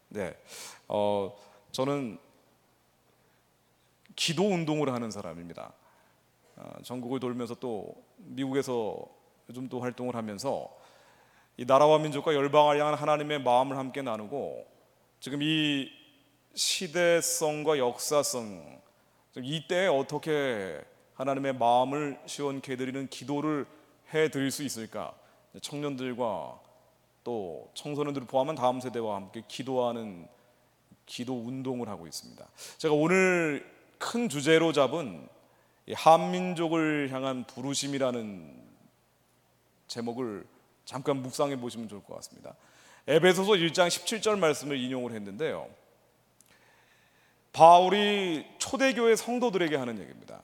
네, 저는 기도 운동을 하는 사람입니다. 전국을 돌면서 또 미국에서 요즘 또 활동을 하면서 이 나라와 민족과 열방을 향한 하나님의 마음을 함께 나누고, 지금 이 시대성과 역사성, 이 때에 어떻게 하나님의 마음을 시원케 해드리는 기도를 해드릴 수 있을까, 청년들과 또 청소년들을 포함한 다음 세대와 함께 기도하는 기도 운동을 하고 있습니다. 제가 오늘 큰 주제로 잡은 이 한민족을 향한 부르심이라는 제목을 잠깐 묵상해 보시면 좋을 것 같습니다. 에베소서 1장 17절 말씀을 인용을 했는데요, 바울이 초대교회 성도들에게 하는 얘기입니다.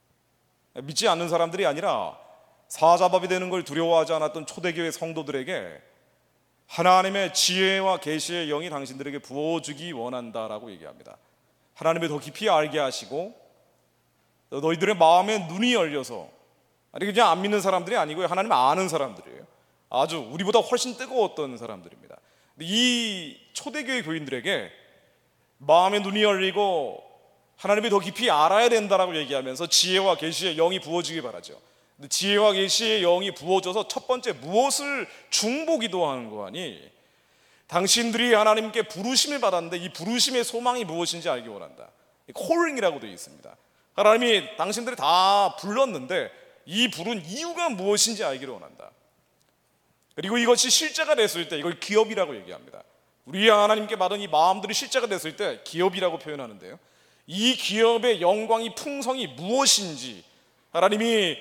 믿지 않는 사람들이 아니라 사자밥이 되는 걸 두려워하지 않았던 초대교회 성도들에게 하나님의 지혜와 계시의 영이 당신들에게 부어주기 원한다라고 얘기합니다. 하나님을 더 깊이 알게 하시고 너희들의 마음에 눈이 열려서, 아니 그냥 안 믿는 사람들이 아니고요, 하나님을 아는 사람들이에요. 아주 우리보다 훨씬 뜨거웠던 사람들입니다. 이 초대교회 교인들에게 마음의 눈이 열리고 하나님을 더 깊이 알아야 된다라고 얘기하면서 지혜와 계시의 영이 부어지기 바라죠. 지혜와 계시의 영이 부어져서 첫 번째 무엇을 중보기도하는 거 아니, 당신들이 하나님께 부르심을 받았는데 이 부르심의 소망이 무엇인지 알기 원한다. 콜링이라고 되어 있습니다. 하나님이 당신들이 다 불렀는데 이 부른 이유가 무엇인지 알기를 원한다. 그리고 이것이 실제가 됐을 때 이걸 기업이라고 얘기합니다. 우리 하나님께 받은 이 마음들이 실제가 됐을 때 기업이라고 표현하는데요, 이 기업의 영광이 풍성이 무엇인지, 하나님이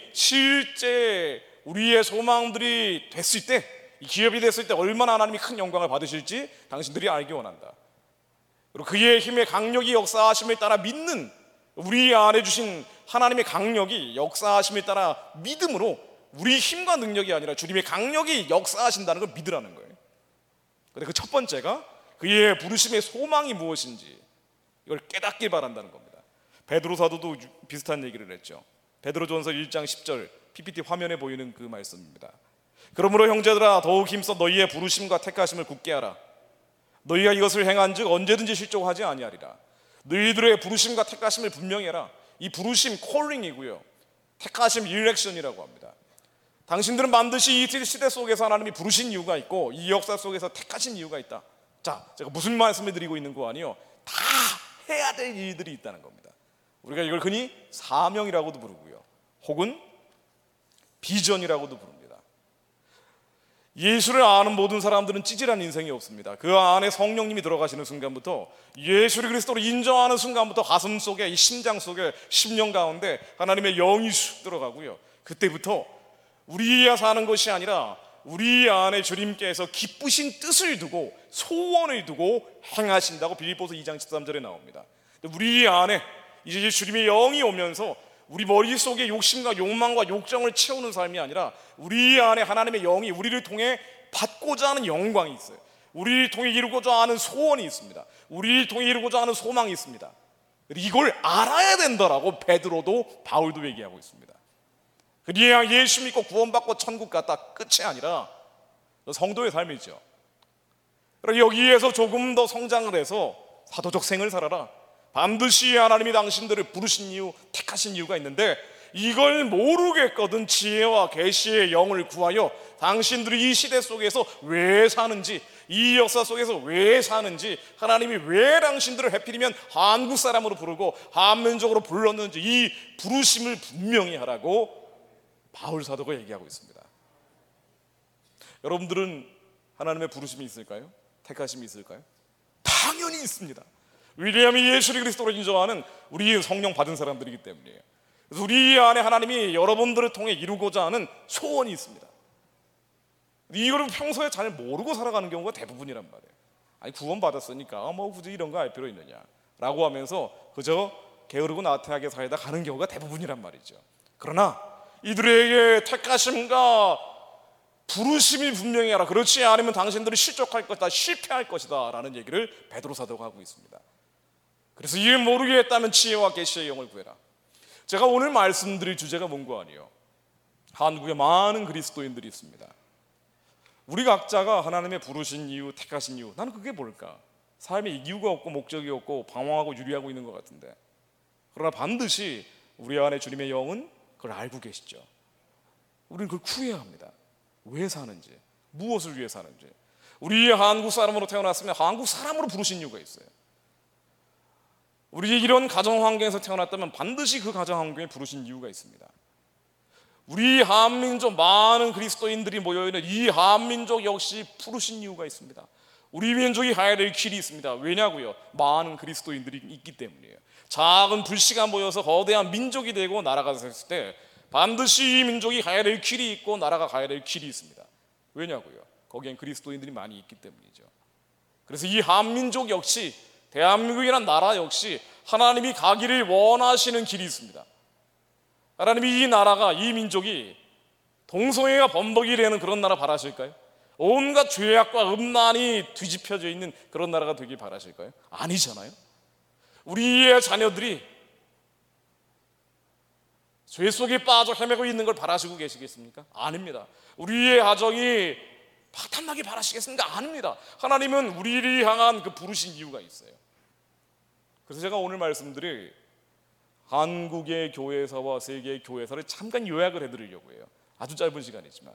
실제 우리의 소망들이 됐을 때, 이 기업이 됐을 때 얼마나 하나님이 큰 영광을 받으실지 당신들이 알기 원한다. 그리고 그의 힘의 강력이 역사하심을 따라 믿는, 우리 안에 주신 하나님의 강력이 역사하심을 따라 믿음으로, 우리 힘과 능력이 아니라 주님의 강력이 역사하신다는 걸 믿으라는 거예요. 근데 그 첫 번째가 그의 부르심의 소망이 무엇인지 이걸 깨닫길 바란다는 겁니다. 베드로 사도도 비슷한 얘기를 했죠. 베드로전서 1장 10절 PPT 화면에 보이는 그 말씀입니다. 그러므로 형제들아 더욱 힘써 너희의 부르심과 택하심을 굳게 하라. 너희가 이것을 행한즉 언제든지 실족하지 아니하리라. 너희들의 부르심과 택하심을 분명히 해라. 이 부르심 콜링이고요, 택하심 일렉션이라고 합니다. 당신들은 반드시 이 시대 속에서 하나님이 부르신 이유가 있고 이 역사 속에서 택하신 이유가 있다. 자, 제가 무슨 말씀을 드리고 있는 거 아니요, 다 해야 될 일들이 있다는 겁니다. 우리가 이걸 흔히 사명이라고도 부르고요, 혹은 비전이라고도 부릅니다. 예수를 아는 모든 사람들은 찌질한 인생이 없습니다. 그 안에 성령님이 들어가시는 순간부터, 예수를 그리스도로 인정하는 순간부터 가슴 속에, 이 심장 속에, 심령 가운데 하나님의 영이 쑥 들어가고요, 그때부터 우리야 사는 것이 아니라 우리 안에 주님께서 기쁘신 뜻을 두고 소원을 두고 행하신다고 빌립보서 2장 13절에 나옵니다. 우리 안에 이제 주님의 영이 오면서 우리 머릿속에 욕심과 욕망과 욕정을 채우는 삶이 아니라 우리 안에 하나님의 영이 우리를 통해 받고자 하는 영광이 있어요. 우리를 통해 이루고자 하는 소원이 있습니다. 우리를 통해 이루고자 하는 소망이 있습니다. 이걸 알아야 된다라고 베드로도 바울도 얘기하고 있습니다. 그냥 예수 믿고 구원받고 천국 갔다 끝이 아니라 성도의 삶이죠. 여기에서 조금 더 성장을 해서 사도적 생을 살아라. 반드시 하나님이 당신들을 부르신 이유, 택하신 이유가 있는데 이걸 모르겠거든 지혜와 계시의 영을 구하여 당신들이 이 시대 속에서 왜 사는지, 이 역사 속에서 왜 사는지, 하나님이 왜 당신들을 해필이면 한국 사람으로 부르고 한민족으로 불렀는지 이 부르심을 분명히 하라고 바울 사도가 얘기하고 있습니다. 여러분들은 하나님의 부르심이 있을까요? 택하심이 있을까요? 당연히 있습니다. 왜냐하면 예수를 그리스도로 인정하는 우리 성령 받은 사람들이기 때문이에요. 그래서 우리 안에 하나님이 여러분들을 통해 이루고자 하는 소원이 있습니다. 이거를 평소에 잘 모르고 살아가는 경우가 대부분이란 말이에요. 아니 구원받았으니까 뭐 굳이 이런 거 알 필요 있느냐 라고 하면서 그저 게으르고 나태하게 살다 가는 경우가 대부분이란 말이죠. 그러나 이들에게 택하심과 부르심이 분명히 하라. 그렇지 않으면 당신들이 실족할 것이다, 실패할 것이다 라는 얘기를 베드로 사도가 하고 있습니다. 그래서 이를 모르겠다면 지혜와 계시의 영을 구해라. 제가 오늘 말씀드릴 주제가 뭔가 아니에요. 한국에 많은 그리스도인들이 있습니다. 우리 각자가 하나님의 부르신 이유, 택하신 이유, 나는 그게 뭘까? 삶에 이유가 없고 목적이 없고 방황하고 유리하고 있는 것 같은데, 그러나 반드시 우리 안에 주님의 영은 그걸 알고 계시죠. 우리는 그걸 구해야 합니다. 왜 사는지, 무엇을 위해 사는지. 우리 한국 사람으로 태어났으면 한국 사람으로 부르신 이유가 있어요. 우리 이런 가정 환경에서 태어났다면 반드시 그 가정 환경에 부르신 이유가 있습니다. 우리 한민족 많은 그리스도인들이 모여있는 이 한민족 역시 부르신 이유가 있습니다. 우리 민족이 가야 될 길이 있습니다. 왜냐고요? 많은 그리스도인들이 있기 때문이에요. 작은 불씨가 모여서 거대한 민족이 되고 나라가 됐을 때 반드시 이 민족이 가야 될 길이 있고 나라가 가야 될 길이 있습니다. 왜냐고요? 거기엔 그리스도인들이 많이 있기 때문이죠. 그래서 이 한민족 역시, 대한민국이라는 나라 역시 하나님이 가기를 원하시는 길이 있습니다. 하나님이 이 나라가, 이 민족이 동성애가 범벅이 되는 그런 나라 바라실까요? 온갖 죄악과 음란이 뒤집혀져 있는 그런 나라가 되길 바라실까요? 아니잖아요. 우리의 자녀들이 죄 속에 빠져 헤매고 있는 걸 바라시고 계시겠습니까? 아닙니다. 우리의 가정이 파탄나게 바라시겠습니까? 아닙니다. 하나님은 우리를 향한 그 부르신 이유가 있어요. 그래서 제가 오늘 말씀드릴 한국의 교회사와 세계의 교회사를 잠깐 요약을 해드리려고 해요. 아주 짧은 시간이지만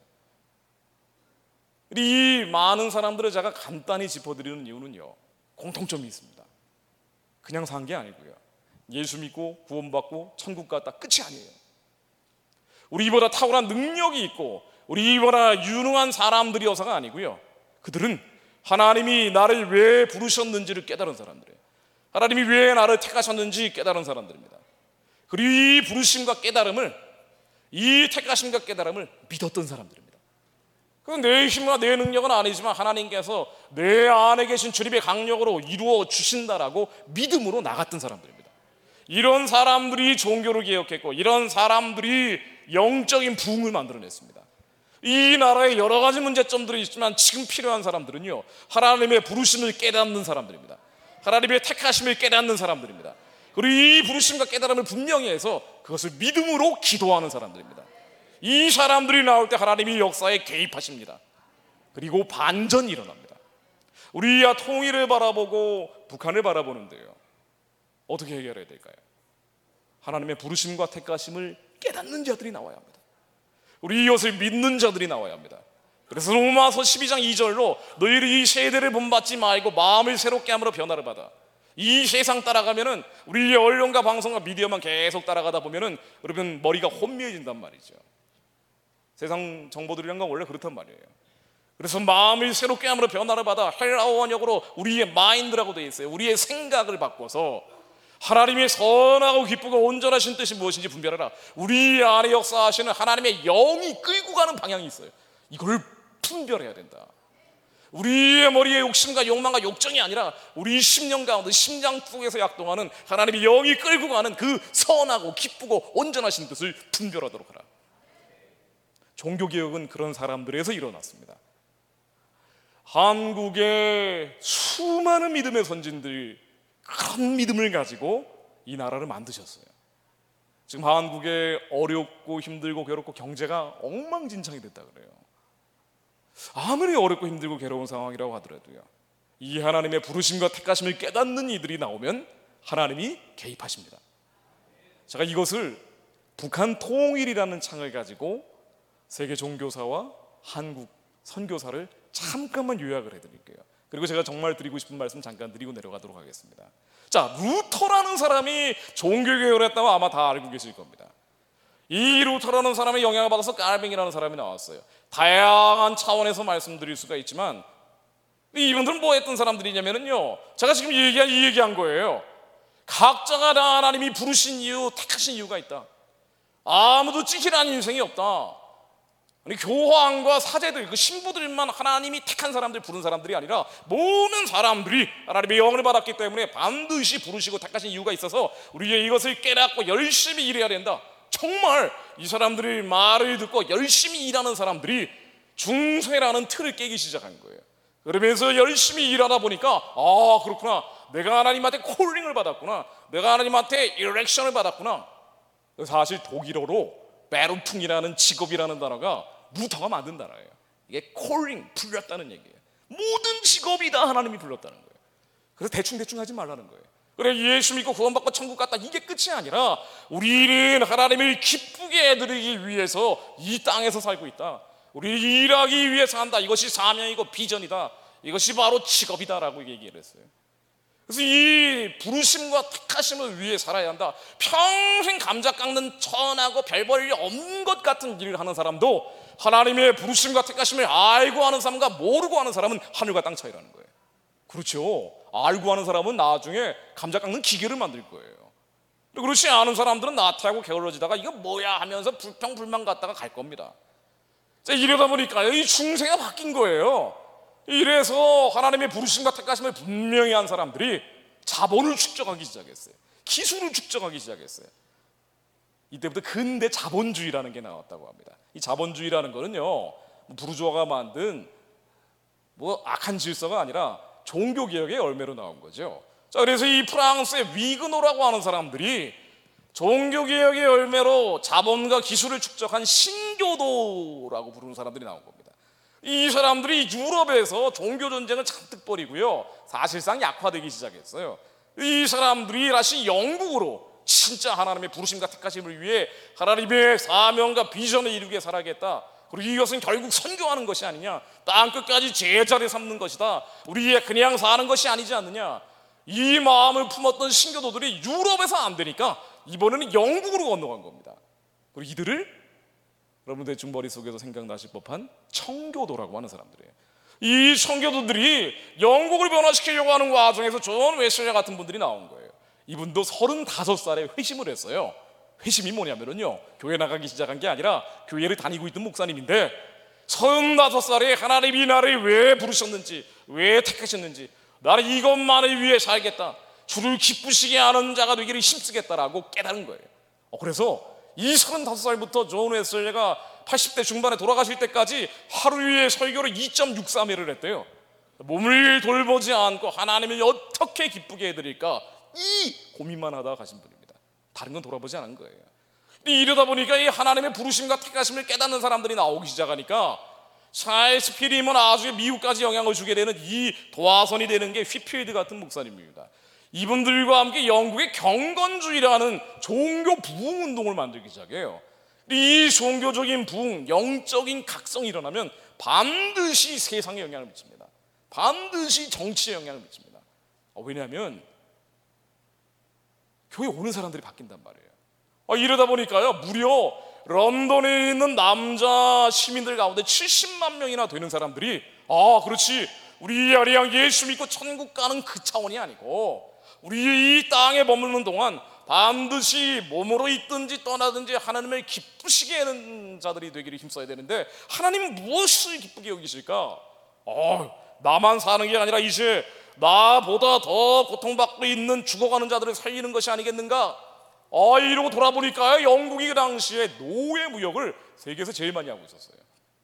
이 많은 사람들을 제가 간단히 짚어드리는 이유는요, 공통점이 있습니다. 그냥 산 게 아니고요, 예수 믿고 구원받고 천국 갔다 끝이 아니에요. 우리보다 탁월한 능력이 있고 우리보다 유능한 사람들이어서가 아니고요, 그들은 하나님이 나를 왜 부르셨는지를 깨달은 사람들이에요. 하나님이 왜 나를 택하셨는지 깨달은 사람들입니다. 그리고 이 부르심과 깨달음을, 이 택하심과 깨달음을 믿었던 사람들입니다. 그건 내 힘과 내 능력은 아니지만 하나님께서 내 안에 계신 주님의 강력으로 이루어 주신다라고 믿음으로 나갔던 사람들입니다. 이런 사람들이 종교를 개혁했고 이런 사람들이 영적인 부흥을 만들어냈습니다. 이 나라에 여러 가지 문제점들이 있지만 지금 필요한 사람들은요, 하나님의 부르심을 깨닫는 사람들입니다. 하나님의 택하심을 깨닫는 사람들입니다. 그리고 이 부르심과 깨달음을 분명히 해서 그것을 믿음으로 기도하는 사람들입니다. 이 사람들이 나올 때 하나님이 역사에 개입하십니다. 그리고 반전이 일어납니다. 우리야 통일을 바라보고 북한을 바라보는데요, 어떻게 해결해야 될까요? 하나님의 부르심과 택하심을 깨닫는 자들이 나와야 합니다. 우리 이것을 믿는 자들이 나와야 합니다. 그래서 로마서 12장 2절로 너희를 이 세대를 본받지 말고 마음을 새롭게 함으로 변화를 받아. 이 세상 따라가면은, 우리의 언론과 방송과 미디어만 계속 따라가다 보면은 여러분 머리가 혼미해진단 말이죠. 세상 정보들이란 건 원래 그렇단 말이에요. 그래서 마음을 새롭게 함으로 변화를 받아, 헬라어 원역으로 우리의 마인드라고 되어 있어요. 우리의 생각을 바꿔서 하나님의 선하고 기쁘고 온전하신 뜻이 무엇인지 분별하라. 우리 안에 역사하시는 하나님의 영이 끌고 가는 방향이 있어요. 이걸 분별해야 된다. 우리의 머리에 욕심과 욕망과 욕정이 아니라 우리 심령 가운데 심장속에서 약동하는 하나님의 영이 끌고 가는 그 선하고 기쁘고 온전하신 뜻을 분별하도록 하라. 종교개혁은 그런 사람들에서 일어났습니다. 한국의 수많은 믿음의 선진들이 그런 믿음을 가지고 이 나라를 만드셨어요. 지금 한국에 어렵고 힘들고 괴롭고 경제가 엉망진창이 됐다 그래요. 아무리 어렵고 힘들고 괴로운 상황이라고 하더라도요, 이 하나님의 부르심과 택하심을 깨닫는 이들이 나오면 하나님이 개입하십니다. 제가 이것을 북한 통일이라는 창을 가지고 세계 종교사와 한국 선교사를 잠깐만 요약을 해드릴게요. 그리고 제가 정말 드리고 싶은 말씀 잠깐 드리고 내려가도록 하겠습니다. 자, 루터라는 사람이 종교개혁을 했다고 아마 다 알고 계실 겁니다. 이 루터라는 사람의 영향을 받아서 깔뱅이라는 사람이 나왔어요. 다양한 차원에서 말씀드릴 수가 있지만 이분들은 뭐 했던 사람들이냐면요, 제가 지금 얘기한 거예요. 각자가 다 하나님이 부르신 이유, 택하신 이유가 있다. 아무도 찍히라는 인생이 없다. 아니, 교황과 사제들, 그 신부들만 하나님이 택한 사람들, 부른 사람들이 아니라 모든 사람들이 하나님의 영을 받았기 때문에 반드시 부르시고 택하신 이유가 있어서 우리가 이것을 깨닫고 열심히 일해야 된다. 정말 이 사람들이 말을 듣고 열심히 일하는 사람들이 중세라는 틀을 깨기 시작한 거예요. 그러면서 열심히 일하다 보니까 그렇구나, 내가 하나님한테 콜링을 받았구나, 내가 하나님한테 이렉션을 받았구나. 사실 독일어로 베르퉁이라는 직업이라는 단어가 루터가 만든 단어예요. 이게 콜링, 불렀다는 얘기예요. 모든 직업이 다 하나님이 불렀다는 거예요. 그래서 대충 하지 말라는 거예요. 그래, 예수 믿고 구원받고 천국 갔다, 이게 끝이 아니라 우리는 하나님을 기쁘게 해드리기 위해서 이 땅에서 살고 있다. 우리를 일하기 위해서 한다. 이것이 사명이고 비전이다. 이것이 바로 직업이다라고 얘기를 했어요. 그래서 이 부르심과 택하심을 위해 살아야 한다. 평생 감자 깎는 천하고 별 볼 일 없는 것 같은 일을 하는 사람도 하나님의 부르심과 택하심을 알고 하는 사람과 모르고 하는 사람은 하늘과 땅 차이라는 거예요. 그렇죠. 알고 하는 사람은 나중에 감자 깎는 기계를 만들 거예요. 그렇지 않은 사람들은 나태하고 게을러지다가 이거 뭐야 하면서 불평불만 갖다가 갈 겁니다. 자, 이러다 보니까 이 중세가 바뀐 거예요. 이래서 하나님의 부르심과 택하심을 분명히 한 사람들이 자본을 축적하기 시작했어요. 기술을 축적하기 시작했어요. 이때부터 근대 자본주의라는 게 나왔다고 합니다. 이 자본주의라는 거는요, 부르주아가 만든 뭐 악한 질서가 아니라 종교개혁의 열매로 나온 거죠. 자, 그래서 이 프랑스의 위그노라고 하는 사람들이 종교개혁의 열매로 자본과 기술을 축적한 신교도라고 부르는 사람들이 나온 겁니다. 이 사람들이 유럽에서 종교전쟁을 잔뜩 벌이고요, 사실상 약화되기 시작했어요. 이 사람들이 다시 영국으로 진짜 하나님의 부르심과 택하심을 위해 하나님의 사명과 비전을 이루게 살아야겠다. 그리고 이것은 결국 선교하는 것이 아니냐, 땅끝까지 제자리 삼는 것이다, 우리의 그냥 사는 것이 아니지 않느냐, 이 마음을 품었던 신교도들이 유럽에서 안 되니까 이번에는 영국으로 건너간 겁니다. 그리고 이들을 여러분 대충 머릿속에서 생각나실 법한 청교도라고 하는 사람들이에요. 이 청교도들이 영국을 변화시키려고 하는 과정에서 존 웨슬리 같은 분들이 나온 거예요. 이분도 35살에 회심을 했어요. 회심이 뭐냐면요, 교회 나가기 시작한 게 아니라 교회를 다니고 있던 목사님인데 35살에 하나님이 나를 왜 부르셨는지, 왜 택하셨는지, 나는 이것만을 위해 살겠다, 주를 기쁘시게 하는 자가 되기를 힘쓰겠다라고 깨달은 거예요. 그래서 이 35살부터 존 웨슬리가 80대 중반에 돌아가실 때까지 하루에 설교를 2.63회를 했대요. 몸을 돌보지 않고 하나님을 어떻게 기쁘게 해드릴까, 이 고민만 하다가 가신 분입니다. 다른 건 돌아보지 않은 거예요. 이러다 보니까 이 하나님의 부르심과 택하심을 깨닫는 사람들이 나오기 시작하니까 찰스 피리먼 아주 미국까지 영향을 주게 되는 이 도화선이 되는 게 휘필드 같은 목사님입니다. 이분들과 함께 영국의 경건주의라는 종교 부흥 운동을 만들기 시작해요. 이 종교적인 부흥, 영적인 각성이 일어나면 반드시 세상에 영향을 미칩니다. 반드시 정치에 영향을 미칩니다. 왜냐하면 교회 오는 사람들이 바뀐단 말이에요. 이러다 보니까요, 무려 런던에 있는 남자 시민들 가운데 70만 명이나 되는 사람들이, 그렇지, 우리 아리랑 예수 믿고 천국 가는 그 차원이 아니고 우리 이 땅에 머무는 동안 반드시 몸으로 있든지 떠나든지 하나님을 기쁘시게 하는 자들이 되기를 힘써야 되는데, 하나님은 무엇을 기쁘게 여기실까? 나만 사는 게 아니라 이제 나보다 더 고통받고 있는 죽어가는 자들을 살리는 것이 아니겠는가? 이러고 돌아보니까요, 영국이 그 당시에 노예 무역을 세계에서 제일 많이 하고 있었어요.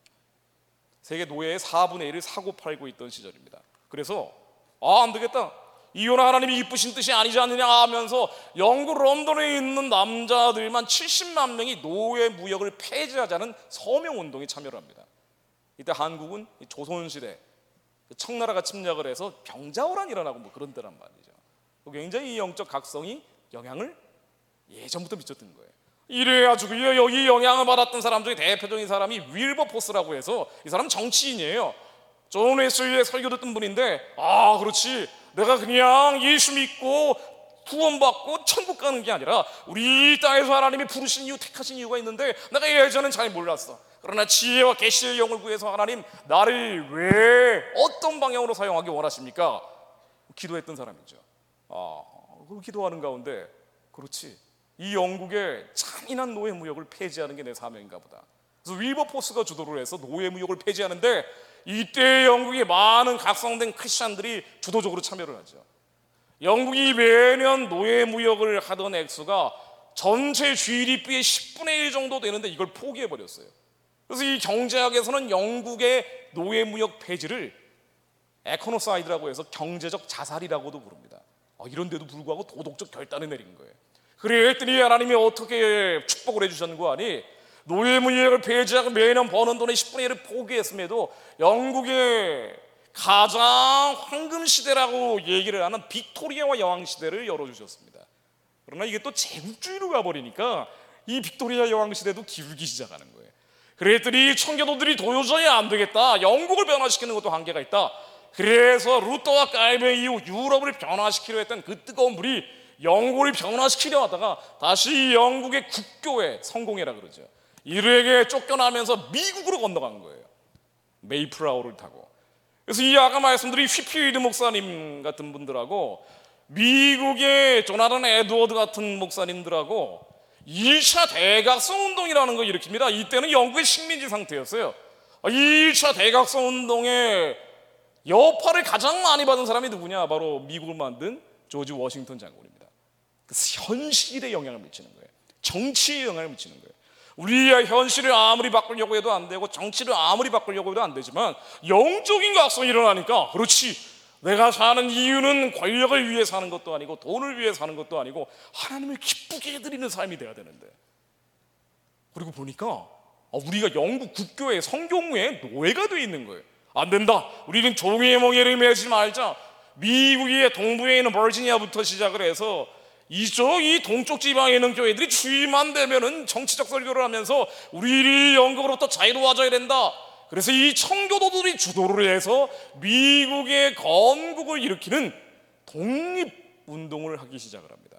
세계 노예의 4분의 1을 사고 팔고 있던 시절입니다. 그래서 안 되겠다, 이거는 하나님이 이쁘신 뜻이 아니지 않느냐 하면서 영국 런던에 있는 남자들만 70만 명이 노예 무역을 폐지하자는 서명운동에 참여를 합니다. 이때 한국은 조선시대 청나라가 침략을 해서 병자호란이 일어나고 뭐 그런 때란 말이죠. 굉장히 이 영적 각성이 영향을 예전부터 미쳤던 거예요. 이래가지고 여기 영향을 받았던 사람 중에 대표적인 사람이 윌버포스라고 해서, 이 사람은 정치인이에요. 존 웨슬리의 설교 듣던 분인데, 그렇지, 내가 그냥 예수 믿고 구원받고 천국 가는 게 아니라 우리 이 땅에서 하나님이 부르신 이유, 택하신 이유가 있는데 내가 예전엔 잘 몰랐어. 그러나 지혜와 계시의 영을 구해서 하나님 나를 왜 어떤 방향으로 사용하기 원하십니까? 기도했던 사람이죠. 그 기도하는 가운데, 그렇지, 이 영국의 잔인한 노예 무역을 폐지하는 게 내 사명인가 보다. 그래서 윌버포스가 주도를 해서 노예 무역을 폐지하는데, 이때 영국의 많은 각성된 크리스찬들이 주도적으로 참여를 하죠. 영국이 매년 노예 무역을 하던 액수가 전체 GDP의 10분의 1 정도 되는데 이걸 포기해버렸어요. 그래서 이 경제학에서는 영국의 노예 무역 폐지를 에코노사이드라고 해서 경제적 자살이라고도 부릅니다. 이런데도 불구하고 도덕적 결단을 내린 거예요. 그랬더니 하나님이 어떻게 축복을 해주셨는고 하니, 노예 무역을 폐지하고 매년 버는 돈의 10분의 1을 포기했음에도 영국의 가장 황금 시대라고 얘기를 하는 빅토리아와 여왕 시대를 열어주셨습니다. 그러나 이게 또 제국주의로 가버리니까 이 빅토리아 여왕 시대도 기울기 시작하는 거예요. 그랬더니 청교도들이 도저히 안 되겠다, 영국을 변화시키는 것도 한계가 있다. 그래서 루터와 깔베 이후 유럽을 변화시키려 했던 그 뜨거운 불이 영국을 변화시키려 하다가 다시 영국의 국교회, 성공회라 그러죠, 이르에게 쫓겨나면서 미국으로 건너간 거예요. 메이플라워를 타고. 그래서 이 아까 말씀드린 휘필드 목사님 같은 분들하고 미국의 조나단 에드워드 같은 목사님들하고 2차 대각성 운동이라는 걸 일으킵니다. 이때는 영국의 식민지 상태였어요. 2차 대각성 운동의 여파를 가장 많이 받은 사람이 누구냐? 바로 미국을 만든 조지 워싱턴 장군입니다. 그래서 현실에 영향을 미치는 거예요. 정치에 영향을 미치는 거예요. 우리의 현실을 아무리 바꾸려고 해도 안 되고 정치를 아무리 바꾸려고 해도 안 되지만 영적인 각성이 일어나니까, 그렇지, 내가 사는 이유는 권력을 위해 사는 것도 아니고 돈을 위해 사는 것도 아니고 하나님을 기쁘게 해드리는 삶이 돼야 되는데, 그리고 보니까 우리가 영국 국교의 성교무에 노예가 돼 있는 거예요. 안 된다, 우리는 종의 멍에를 매지 말자. 미국의 동부에 있는 버지니아부터 시작을 해서 이쪽 이 동쪽 지방에 있는 교회들이 주의만 되면은 정치적 설교를 하면서 우리 영국으로부터 자유로워져야 된다. 그래서 이 청교도들이 주도를 해서 미국의 건국을 일으키는 독립운동을 하기 시작을 합니다.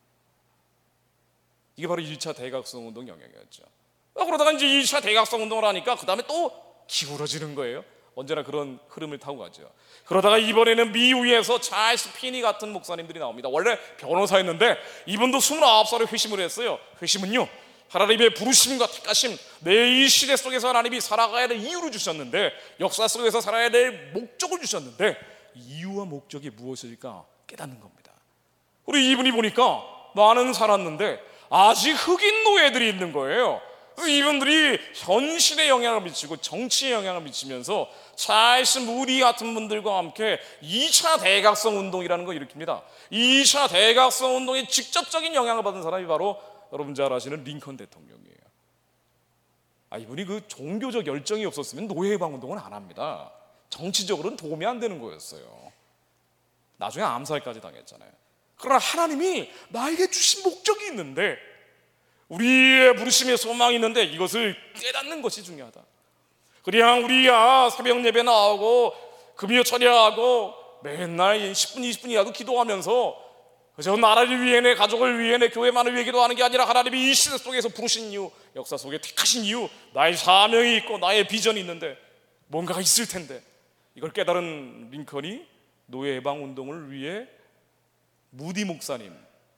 이게 바로 1차 대각성 운동 영향이었죠. 그러다가 이제 2차 대각성 운동을 하니까 그 다음에 또 기울어지는 거예요. 언제나 그런 흐름을 타고 가죠. 그러다가 이번에는 미국에서 찰스 피니 같은 목사님들이 나옵니다. 원래 변호사였는데 이분도 29살에 회심을 했어요. 회심은요, 하나님의 부르심과 택하심, 내 이 시대 속에서 하나님이 살아가야 될 이유를 주셨는데, 역사 속에서 살아야 될 목적을 주셨는데, 이유와 목적이 무엇일까 깨닫는 겁니다. 우리 이분이 보니까 나는 살았는데 아직 흑인 노예들이 있는 거예요. 이분들이 현실에 영향을 미치고 정치에 영향을 미치면서 찰스 무디 같은 분들과 함께 2차 대각성 운동이라는 걸 일으킵니다. 2차 대각성 운동에 직접적인 영향을 받은 사람이 바로 여러분 잘 아시는 링컨 대통령이에요. 이분이 그 종교적 열정이 없었으면 노예 해방 운동은 안 합니다. 정치적으로는 도움이 안 되는 거였어요. 나중에 암살까지 당했잖아요. 그러나 하나님이 나에게 주신 목적이 있는데, 우리의 부르심에 소망이 있는데 이것을 깨닫는 것이 중요하다. 그냥 우리야 새벽 예배 나오고 금요 철야하고 맨날 10분 20분이라도 기도하면서 그저 나라를 위해, 내 가족을 위해, 내 교회만을 위해 기도하는 게 아니라 하나님이 이 시대 속에서 부르신 이유, 역사 속에 택하신 이유, 나의 사명이 있고 나의 비전이 있는데 뭔가가 있을 텐데, 이걸 깨달은 링컨이 노예 해방 운동을 위해 무디 목사님,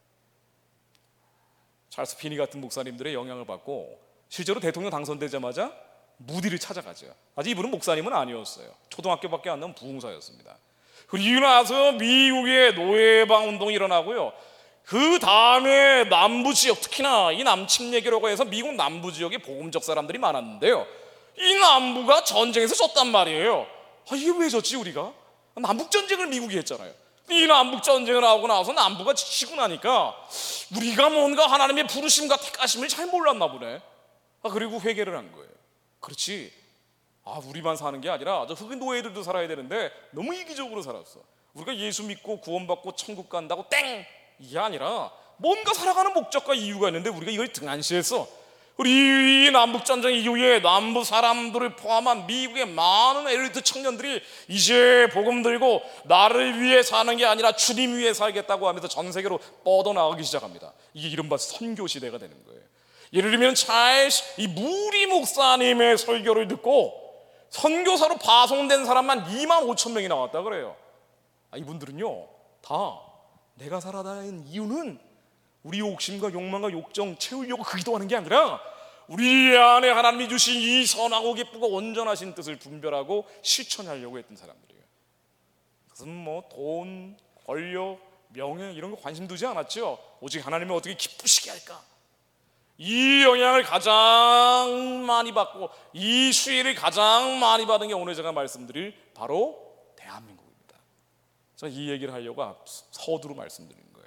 찰스 피니 같은 목사님들의 영향을 받고 실제로 대통령 당선되자마자 무디를 찾아가죠. 아직 이분은 목사님은 아니었어요. 초등학교밖에 안 나온 부흥사였습니다. 그리고 나서 미국의 노예방 운동이 일어나고요, 그 다음에 남부 지역, 특히나 이 남침례교라고 해서 미국 남부 지역에 복음적 사람들이 많았는데요, 이 남부가 전쟁에서 졌단 말이에요. 이게 왜 졌지? 우리가 남북전쟁을 미국이 했잖아요. 이 남북전쟁을 하고 나서 남부가 지치고 나니까 우리가 뭔가 하나님의 부르심과 택하심을 잘 몰랐나 보네. 그리고 회개를 한 거예요. 그렇지, 우리만 사는 게 아니라 저 흑인 노예들도 살아야 되는데 너무 이기적으로 살았어. 우리가 예수 믿고 구원받고 천국 간다고 땡, 이게 아니라 뭔가 살아가는 목적과 이유가 있는데 우리가 이걸 등한시했어. 우리 남북전쟁 이후에 남부 사람들을 포함한 미국의 많은 엘리트 청년들이 이제 복음 들고 나를 위해 사는 게 아니라 주님 위해 살겠다고 하면서 전 세계로 뻗어나가기 시작합니다. 이게 이른바 선교 시대가 되는 거예요. 예를 들면 찰스 이 무리 목사님의 설교를 듣고 선교사로 파송된 사람만 25,000명이 나왔다 그래요. 이분들은요, 다 내가 살아다니는 이유는 우리 욕심과 욕망과 욕정 채우려고 그 기도하는 게 아니라 우리 안에 하나님이 주신 이 선하고 기쁘고 온전하신 뜻을 분별하고 실천하려고 했던 사람들이에요. 그것은 돈, 권력, 명예 이런 거 관심 두지 않았죠. 오직 하나님을 어떻게 기쁘시게 할까, 이 영향을 가장 많이 받고 이 수혜를 가장 많이 받은 게 오늘 제가 말씀드릴 바로 대한민국입니다. 저는 이 얘기를 하려고 서두로 말씀드리는 거예요.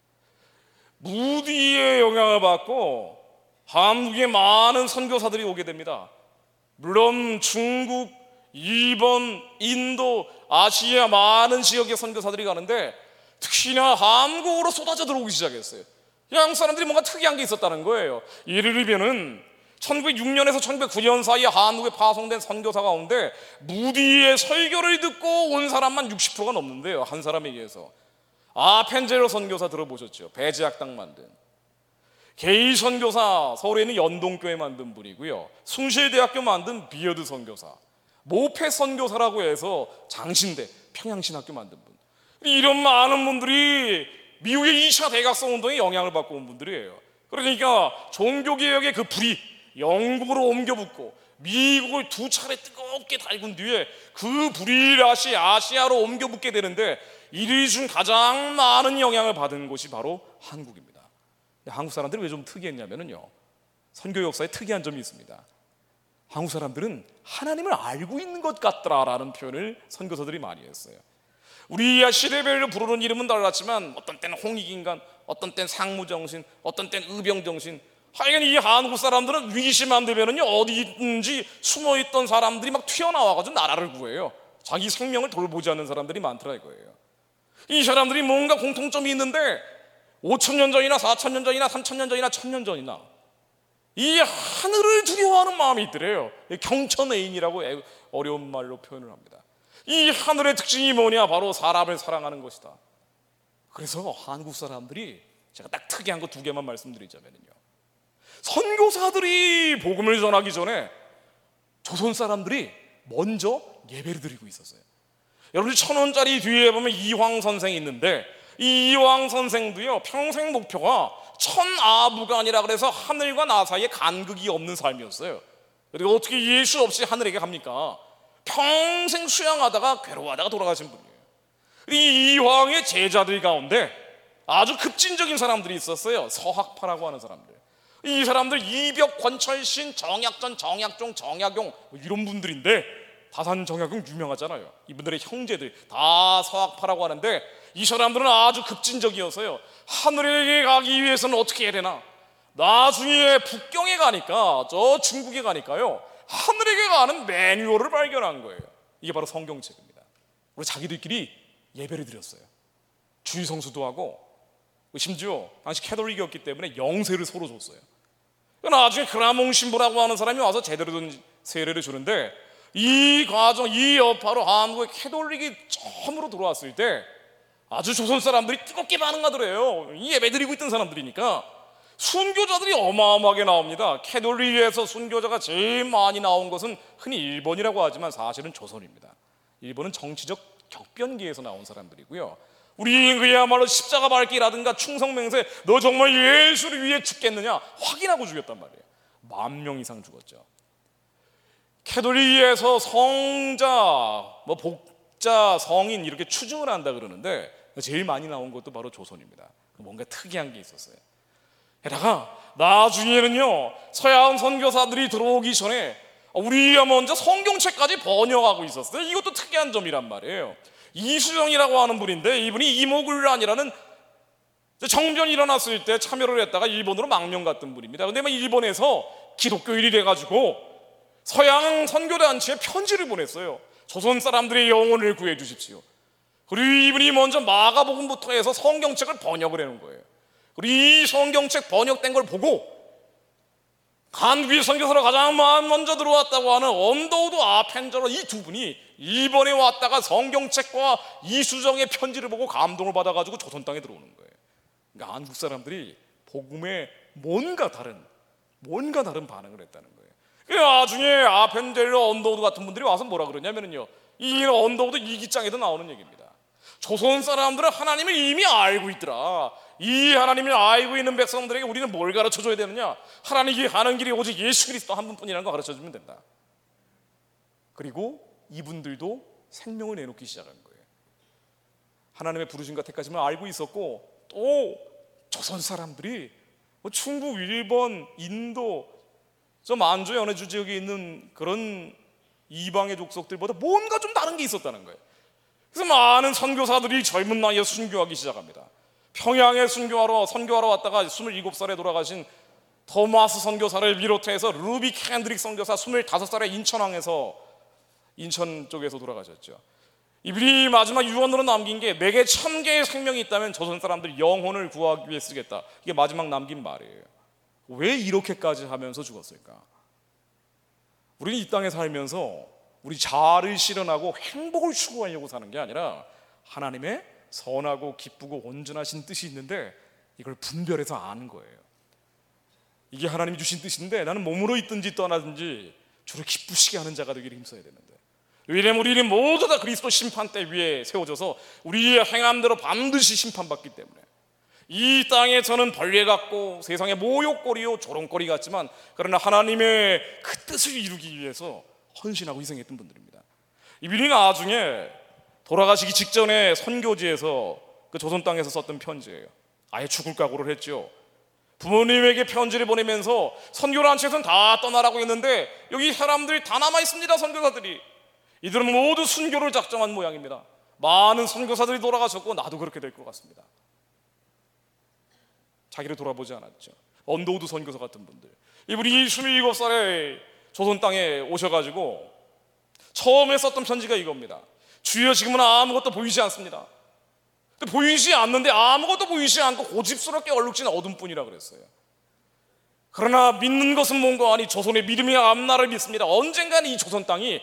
무디의 영향을 받고 한국에 많은 선교사들이 오게 됩니다. 물론 중국, 일본, 인도, 아시아 많은 지역의 선교사들이 가는데 특히나 한국으로 쏟아져 들어오기 시작했어요. 한국 사람들이 뭔가 특이한 게 있었다는 거예요. 예를 들면은 1906년에서 1909년 사이에 한국에 파송된 선교사 가운데 무디의 설교를 듣고 온 사람만 60%가 넘는데요. 한 사람에 의해서. 아펜젤러 선교사 들어보셨죠? 배제학당 만든. 게이 선교사, 서울에 있는 연동교회 만든 분이고요. 숭실대학교 만든 비어드 선교사, 모페 선교사라고 해서 장신대, 평양신학교 만든 분. 이런 많은 분들이 미국의 2차 대각성 운동에 영향을 받고 온 분들이에요. 그러니까 종교개혁의 그 불이 영국으로 옮겨붙고 미국을 2차례 뜨겁게 달군 뒤에 그 불이 다시 아시아로 옮겨붙게 되는데 이리 중 가장 많은 영향을 받은 곳이 바로 한국입니다. 한국 사람들이 왜 좀 특이했냐면요, 선교 역사에 특이한 점이 있습니다. 한국 사람들은 하나님을 알고 있는 것 같더라라는 표현을 선교사들이 많이 했어요. 우리 시대별로 부르는 이름은 달랐지만 어떤 때는 홍익인간, 어떤 때는 상무정신, 어떤 때는 의병정신. 하여간 이 한국 사람들은 위기심만 되면은요 어디든지 숨어있던 사람들이 막 튀어나와가지고 나라를 구해요. 자기 생명을 돌보지 않는 사람들이 많더라 이거예요. 이 사람들이 뭔가 공통점이 있는데 5,000년 전이나 4,000년 전이나 3,000년 전이나 1,000년 전이나 이 하늘을 두려워하는 마음이 있더래요. 경천애인이라고 어려운 말로 표현을 합니다. 이 하늘의 특징이 뭐냐? 바로 사람을 사랑하는 것이다. 그래서 한국 사람들이, 제가 딱 특이한 거 2개만 말씀드리자면요, 선교사들이 복음을 전하기 전에 조선 사람들이 먼저 예배를 드리고 있었어요. 여러분 1,000원짜리 뒤에 보면 이황 선생이 있는데 이 이황 선생도요 평생 목표가 천아부간이라 그래서 하늘과 나 사이에 간극이 없는 삶이었어요. 그리고 어떻게 예수 없이 하늘에게 갑니까? 평생 수양하다가 괴로워하다가 돌아가신 분이에요. 이 이황의 제자들 가운데 아주 급진적인 사람들이 있었어요. 서학파라고 하는 사람들. 이 사람들 이벽, 권철신, 정약전, 정약종, 정약용 이런 분들인데, 다산 정약용 유명하잖아요. 이분들의 형제들 다 서학파라고 하는데 이 사람들은 아주 급진적이어서요, 하늘에 가기 위해서는 어떻게 해야 되나, 나중에 북경에 가니까, 저 중국에 가니까요 하늘에게 가는 매뉴얼을 발견한 거예요. 이게 바로 성경책입니다. 우리 자기들끼리 예배를 드렸어요. 주의성수도 하고, 심지어 당시 캐톨릭이었기 때문에 영세를 서로 줬어요. 나중에 그라몽 신부라고 하는 사람이 와서 제대로 된 세례를 주는데, 이 과정, 이 여파로 한국의 캐톨릭이 처음으로 들어왔을 때 아주 조선 사람들이 뜨겁게 반응하더래요. 이 예배 드리고 있던 사람들이니까. 순교자들이 어마어마하게 나옵니다. 캐톨릭에서 순교자가 제일 많이 나온 것은 흔히 일본이라고 하지만 사실은 조선입니다. 일본은 정치적 격변기에서 나온 사람들이고요. 우리 그야말로 십자가 밟기라든가 충성맹세, 너 정말 예수를 위해 죽겠느냐 확인하고 죽였단 말이에요. 10,000명 이상 죽었죠. 캐톨릭에서 성자, 복자, 성인 이렇게 추증을 한다 그러는데 제일 많이 나온 것도 바로 조선입니다. 뭔가 특이한 게 있었어요. 게다가 나중에는요 서양 선교사들이 들어오기 전에 우리가 먼저 성경책까지 번역하고 있었어요. 이것도 특이한 점이란 말이에요. 이수정이라고 하는 분인데, 이분이 이모군란이라는 정변이 일어났을 때 참여를 했다가 일본으로 망명 갔던 분입니다. 근데 일본에서 기독교인이 돼가지고 서양 선교단체에 편지를 보냈어요. 조선 사람들의 영혼을 구해 주십시오. 그리고 이분이 먼저 마가복음부터 해서 성경책을 번역을 해놓은 거예요. 그리고 이 성경책 번역된 걸 보고 한국의 선교사로 가장 먼저 들어왔다고 하는 언더우드 아펜젤러, 이 2분이 일본에 왔다가 성경책과 이수정의 편지를 보고 감동을 받아가지고 조선 땅에 들어오는 거예요. 그러니까 한국 사람들이 복음에 뭔가 다른 반응을 했다는 거예요. 나중에 아펜젤러, 언더우드 같은 분들이 와서 뭐라 그러냐면요, 이 언더우드 2기장에도 나오는 얘기입니다. 조선 사람들은 하나님을 이미 알고 있더라. 이 하나님을 알고 있는 백성들에게 우리는 뭘 가르쳐줘야 되느냐? 하나님이 가는 길이 오직 예수 그리스도 한 분뿐이라는 거 가르쳐주면 된다. 그리고 이분들도 생명을 내놓기 시작한 거예요. 하나님의 부르심과 택하심을 알고 있었고, 또 조선 사람들이 중국, 일본, 인도, 저 만주 연해주 지역에 있는 그런 이방의 족속들보다 뭔가 좀 다른 게 있었다는 거예요. 그래서 많은 선교사들이 젊은 나이에 순교하기 시작합니다. 평양에 선교하러 왔다가 27살에 돌아가신 토마스 선교사를 비롯해서 루비 캔드릭 선교사 25살에 인천 쪽에서 돌아가셨죠. 이분이 마지막 유언으로 남긴 게 내게 1000개의 생명이 있다면 조선 사람들 영혼을 구하기 위해 쓰겠다. 이게 마지막 남긴 말이에요. 왜 이렇게까지 하면서 죽었을까? 우리는 이 땅에 살면서 우리 자아를 실현하고 행복을 추구하려고 사는 게 아니라 하나님의 선하고 기쁘고 온전하신 뜻이 있는데 이걸 분별해서 아는 거예요. 이게 하나님이 주신 뜻인데 나는 몸으로 있든지 떠나든지 주를 기쁘시게 하는 자가 되기를 힘써야 되는데, 왜냐면 우리는 모두 다 그리스도 심판대 위에 세워져서 우리의 행함대로 반드시 심판받기 때문에 이 땅에서는 벌레 같고 세상의 모욕거리요 조롱거리 같지만, 그러나 하나님의 그 뜻을 이루기 위해서 헌신하고 희생했던 분들입니다. 이분이 나중에 돌아가시기 직전에 선교지에서 그 조선 땅에서 썼던 편지예요. 아예 죽을 각오를 했죠. 부모님에게 편지를 보내면서 선교란체에서는 다 떠나라고 했는데 여기 사람들이 다 남아 있습니다. 선교사들이. 이들은 모두 순교를 작정한 모양입니다. 많은 선교사들이 돌아가셨고 나도 그렇게 될 것 같습니다. 자기를 돌아보지 않았죠. 언더우드 선교사 같은 분들, 이분이 27살에 조선 땅에 오셔가지고 처음에 썼던 편지가 이겁니다. 주여, 지금은 아무것도 보이지 않습니다. 근데 보이지 않는데 아무것도 보이지 않고 고집스럽게 얼룩진 어둠뿐이라 그랬어요. 그러나 믿는 것은 뭔가 아니 조선의 믿음의 앞날을 믿습니다. 언젠가는 이 조선 땅이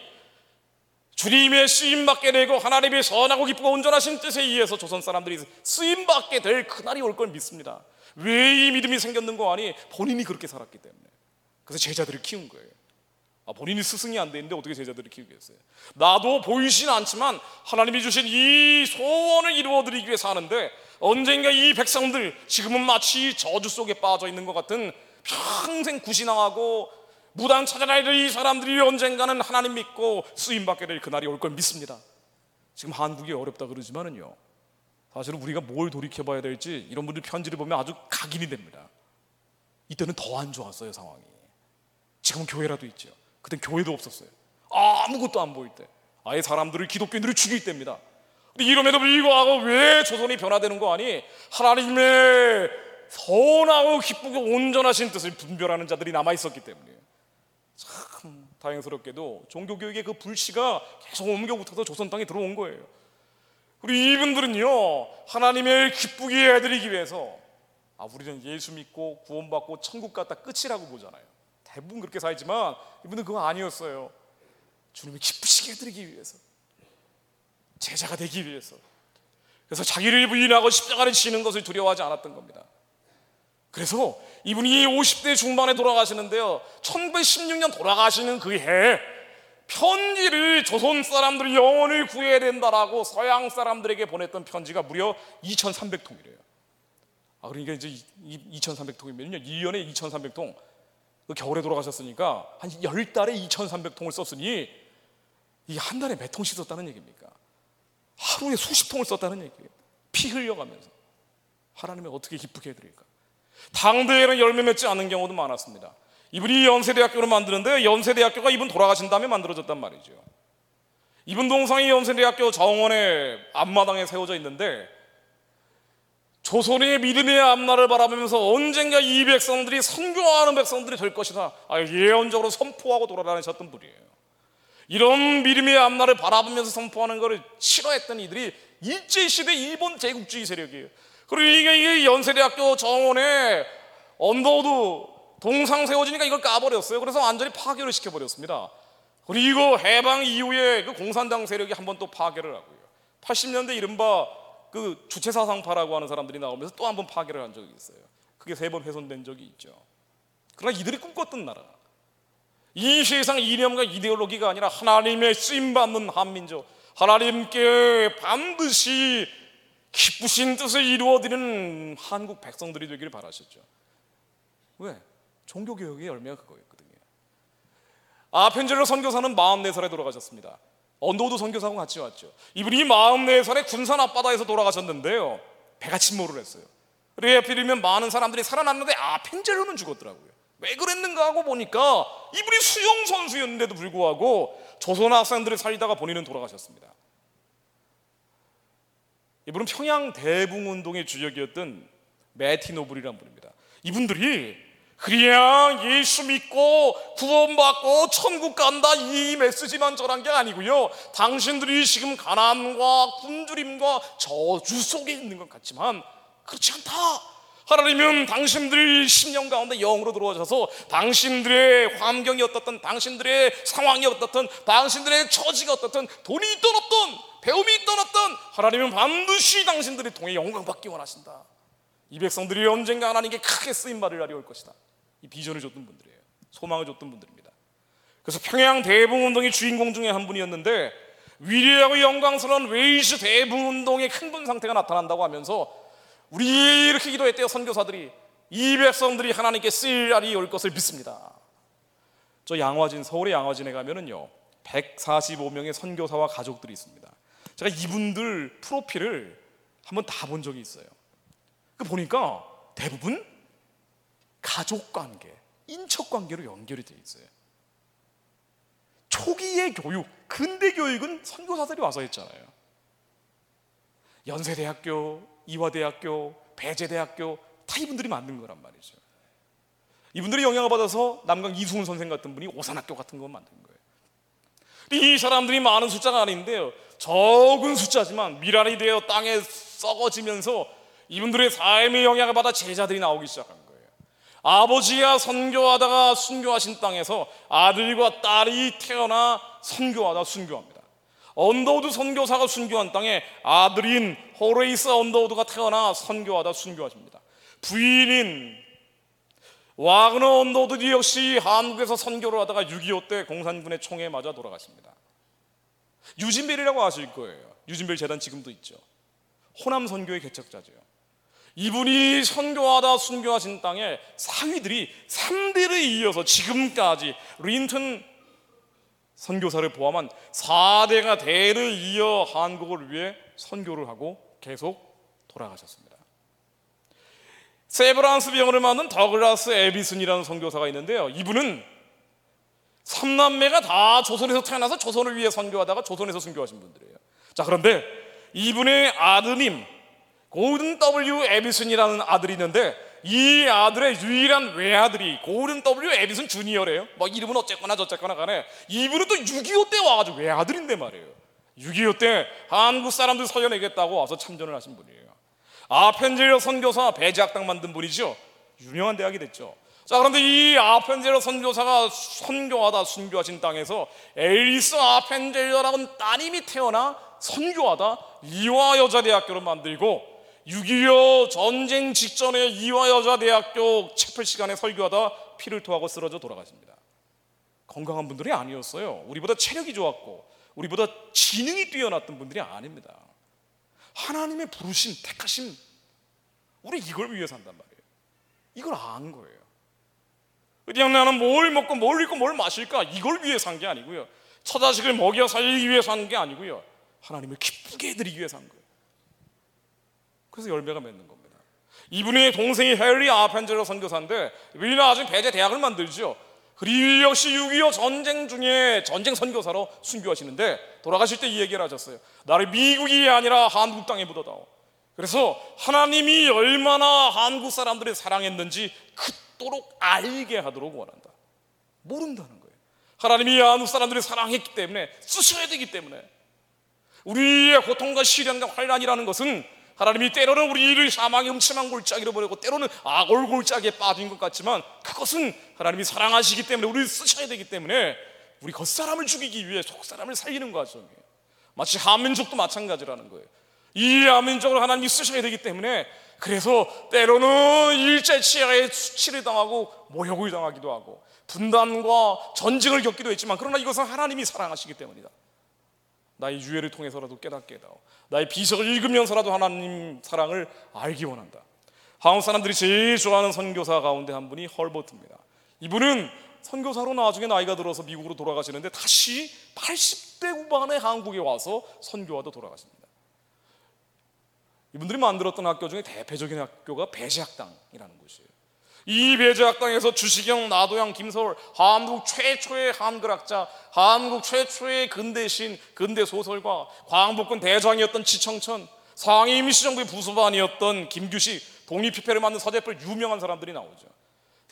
주님의 쓰임받게 되고 하나님의 선하고 기쁘고 온전하신 뜻에 의해서 조선 사람들이 쓰임받게 될 그날이 올 걸 믿습니다. 왜 이 믿음이 생겼는가 하니 본인이 그렇게 살았기 때문에. 그래서 제자들을 키운 거예요. 본인이 스승이 안 되는데 어떻게 제자들을 키우겠어요? 나도 보이진 않지만 하나님이 주신 이 소원을 이루어드리기 위해 사는데 언젠가 이 백성들, 지금은 마치 저주 속에 빠져 있는 것 같은 평생 구신앙하고 무당 찾아가야 될 이 사람들이 언젠가는 하나님 믿고 쓰임받게 될 그날이 올 걸 믿습니다. 지금 한국이 어렵다 그러지만은요, 사실은 우리가 뭘 돌이켜봐야 될지 이런 분들 편지를 보면 아주 각인이 됩니다. 이때는 더 안 좋았어요, 상황이. 지금은 교회라도 있죠. 그땐 교회도 없었어요. 아무것도 안 보일 때 아예 사람들을, 기독교인들을 죽일 때입니다. 근데 이름에도 불구하고 왜 조선이 변화되는 거 아니? 하나님의 선하고 기쁘고 온전하신 뜻을 분별하는 자들이 남아있었기 때문이에요. 참 다행스럽게도 종교교육의 그 불씨가 계속 옮겨붙어서 조선 땅에 들어온 거예요. 우리 이분들은요, 하나님을 기쁘게 해드리기 위해서 우리는 예수 믿고 구원받고 천국 갔다 끝이라고 보잖아요. 대부분 그렇게 살지만 이분은 그거 아니었어요. 주님을 기쁘시게 해드리기 위해서, 제자가 되기 위해서. 그래서 자기를 부인하고 십자가를 지는 것을 두려워하지 않았던 겁니다. 그래서 이분이 50대 중반에 돌아가시는데요, 1916년 돌아가시는 그 해에 편지를 조선 사람들이 영혼을 구해야 된다라고 서양 사람들에게 보냈던 편지가 무려 2300통이래요. 그러니까 이제 2300통이면요 1년에 2300통, 그 겨울에 돌아가셨으니까 한 10달에 2300통을 썼으니 이게 한 달에 몇 통씩 썼다는 얘기입니까? 하루에 수십 통을 썼다는 얘기예요. 피 흘려가면서 하나님을 어떻게 기쁘게 해드릴까? 당대에는 열매 맺지 않는 경우도 많았습니다. 이분이 연세대학교를 만드는데 연세대학교가 이분 돌아가신 다음에 만들어졌단 말이죠. 이분 동상이 연세대학교 정원의 앞마당에 세워져 있는데 조선의 믿음의 앞날을 바라보면서 언젠가 이 백성들이 선교하는 백성들이 될 것이다 예언적으로 선포하고 돌아다니셨던 분이에요. 이런 믿음의 앞날을 바라보면서 선포하는 것을 싫어했던 이들이 일제시대 일본 제국주의 세력이에요. 그리고 이게 연세대학교 정원에 언더우드 동상 세워지니까 이걸 까버렸어요. 그래서 완전히 파괴를 시켜버렸습니다. 그리고 해방 이후에 그 공산당 세력이 한 번 또 파괴를 하고요. 80년대 이른바 그 주체사상파라고 하는 사람들이 나오면서 또 한 번 파괴를 한 적이 있어요. 그게 3번 훼손된 적이 있죠. 그러나 이들이 꿈꿨던 나라, 이 세상 이념과 이데올로기가 아니라 하나님의 쓰임받는 한민족, 하나님께 반드시 기쁘신 뜻을 이루어드리는 한국 백성들이 되기를 바라셨죠. 왜? 종교개혁의 열매가 그거였거든요. 펜젤러 선교사는 44살에 돌아가셨습니다. 언더우드 선교사하고 같이 왔죠. 이분이 44살에 군산 앞바다에서 돌아가셨는데요, 배가 침몰을 했어요. 그래 하필이면 많은 사람들이 살아났는데 펜젤러는 죽었더라고요. 왜 그랬는가 하고 보니까 이분이 수영 선수였는데도 불구하고 조선 학생들을 살리다가 본인은 돌아가셨습니다. 이분은 평양 대붕운동의 주역이었던 매티 노블이라는 분입니다. 이분들이 그냥 예수 믿고 구원받고 천국 간다 이 메시지만 전한 게 아니고요, 당신들이 지금 가난과 굶주림과 저주 속에 있는 것 같지만 그렇지 않다. 하나님은 당신들이 10년 가운데 영으로 들어오셔서 당신들의 환경이 어떻든, 당신들의 상황이 어떻든, 당신들의 처지가 어떻든, 돈이 있든 없든, 배움이 있든 없든, 하나님은 반드시 당신들이 통해 영광 받기 원하신다. 이 백성들이 언젠가 하나님께 크게 쓰임받을 날이 올 것이다. 이 비전을 줬던 분들이에요. 소망을 줬던 분들입니다. 그래서 평양 대붕운동의 주인공 중에 한 분이었는데, 위대하고 영광스러운 웨이스 대붕운동의 흥분 상태가 나타난다고 하면서 우리 이렇게 기도했대요. 선교사들이 이 백성들이 하나님께 쓰일 날이 올 것을 믿습니다. 저 양화진, 서울의 양화진에 가면은요 145명의 선교사와 가족들이 있습니다. 제가 이분들 프로필을 한번 다 본 적이 있어요. 그 보니까 대부분 가족관계, 인척관계로 연결이 돼 있어요. 초기의 교육, 근대 교육은 선교사들이 와서 했잖아요. 연세대학교, 이화대학교, 배재대학교 다 이분들이 만든 거란 말이죠. 이분들이 영향을 받아서 남강 이승훈 선생 같은 분이 오산학교 같은 거 만든 거예요. 이 사람들이 많은 숫자가 아닌데요, 적은 숫자지만 미랄이 되어 땅에 썩어지면서 이분들의 삶의 영향을 받아 제자들이 나오기 시작한 거예요. 아버지가 선교하다가 순교하신 땅에서 아들과 딸이 태어나 선교하다 순교합니다. 언더우드 선교사가 순교한 땅에 아들인 호레이스 언더우드가 태어나 선교하다 순교하십니다. 부인인 와그너 언더우드 역시 한국에서 선교를 하다가 6.25 때 공산군의 총에 맞아 돌아가십니다. 유진벨이라고 아실 거예요. 유진벨 재단 지금도 있죠. 호남 선교의 개척자죠. 이분이 선교하다 순교하신 땅에 사위들이 3대를 이어서 지금까지 린턴 선교사를 포함한 4대가 대를 이어 한국을 위해 선교를 하고 계속 돌아가셨습니다. 세브란스 병원을 만든 더글라스 에비슨이라는 선교사가 있는데요, 이분은 3남매가 다 조선에서 태어나서 조선을 위해 선교하다가 조선에서 순교하신 분들이에요. 자, 그런데 이분의 아드님 고든 W 에비슨이라는 아들이 있는데, 이 아들의 유일한 외아들이 고든 W 에비슨 주니어래요. 뭐 이름은 어쨌거나 저쨌거나 간에 이분은 또 6.25 때 와가지고 외아들인데 말이에요. 6.25 때 한국 사람들 살려내겠다고 와서 참전을 하신 분이에요. 아펜젤러 선교사 배제학당 만든 분이죠. 유명한 대학이 됐죠. 자, 그런데 이 아펜젤러 선교사가 선교하다 순교하신 땅에서 앨리스 아펜젤러라는 따님이 태어나 선교하다 이화여자대학교를 만들고, 6.25 전쟁 직전에 이화여자대학교 채플 시간에 설교하다 피를 토하고 쓰러져 돌아가십니다. 건강한 분들이 아니었어요. 우리보다 체력이 좋았고 우리보다 지능이 뛰어났던 분들이 아닙니다. 하나님의 부르심, 택하심, 우리 이걸 위해 산단 말이에요. 이걸 안 거예요. 그냥 나는 뭘 먹고 뭘 입고 뭘 마실까 이걸 위해 산 게 아니고요, 처자식을 먹여 살리기 위해 산 게 아니고요, 하나님을 기쁘게 해드리기 위해 산 거예요. 그래서 열매가 맺는 겁니다. 이분의 동생이 해리 아펜젤러 선교사인데 이분이 나중에 배제 대학을 만들죠. 그리고 역시 6.25 전쟁 중에 전쟁 선교사로 순교하시는데 돌아가실 때 이 얘기를 하셨어요. 나를 미국이 아니라 한국 땅에 묻어다오. 그래서 하나님이 얼마나 한국 사람들을 사랑했는지 그토록 알게 하도록 원한다. 모른다는 거예요. 하나님이 한국 사람들을 사랑했기 때문에 쓰셔야 되기 때문에, 우리의 고통과 시련과 환난이라는 것은 하나님이 때로는 우리를 사망의 음침한 골짜기로 보내고 때로는 악올 골짜기에 빠진 것 같지만, 그것은 하나님이 사랑하시기 때문에 우리를 쓰셔야 되기 때문에 우리 겉사람을 죽이기 위해 속사람을 살리는 과정이에요. 마치 한민족도 마찬가지라는 거예요. 이 한민족을 하나님이 쓰셔야 되기 때문에, 그래서 때로는 일제치하에 수치를 당하고 모욕을 당하기도 하고 분단과 전쟁을 겪기도 했지만, 그러나 이것은 하나님이 사랑하시기 때문이다. 나의 유해를 통해서라도 깨닫게 해다오. 나의 비석을 읽으면서라도 하나님 사랑을 알기 원한다. 한국 사람들이 제일 좋아하는 선교사 가운데 한 분이 헐버트입니다. 이분은 선교사로 나중에 나이가 들어서 미국으로 돌아가시는데 다시 80대 후반에 한국에 와서 선교하다 돌아가십니다. 이분들이 만들었던 학교 중에 대표적인 학교가 배제학당이라는 곳이에요. 이 배제학당에서 주시경, 나도양, 김서울, 한국 최초의 한글학자, 한국 최초의 근대신, 근대소설가, 광복군 대장이었던 지청천, 상임임시정부의 부수반이었던 김규식, 독립피폐를 만든 서재필, 유명한 사람들이 나오죠.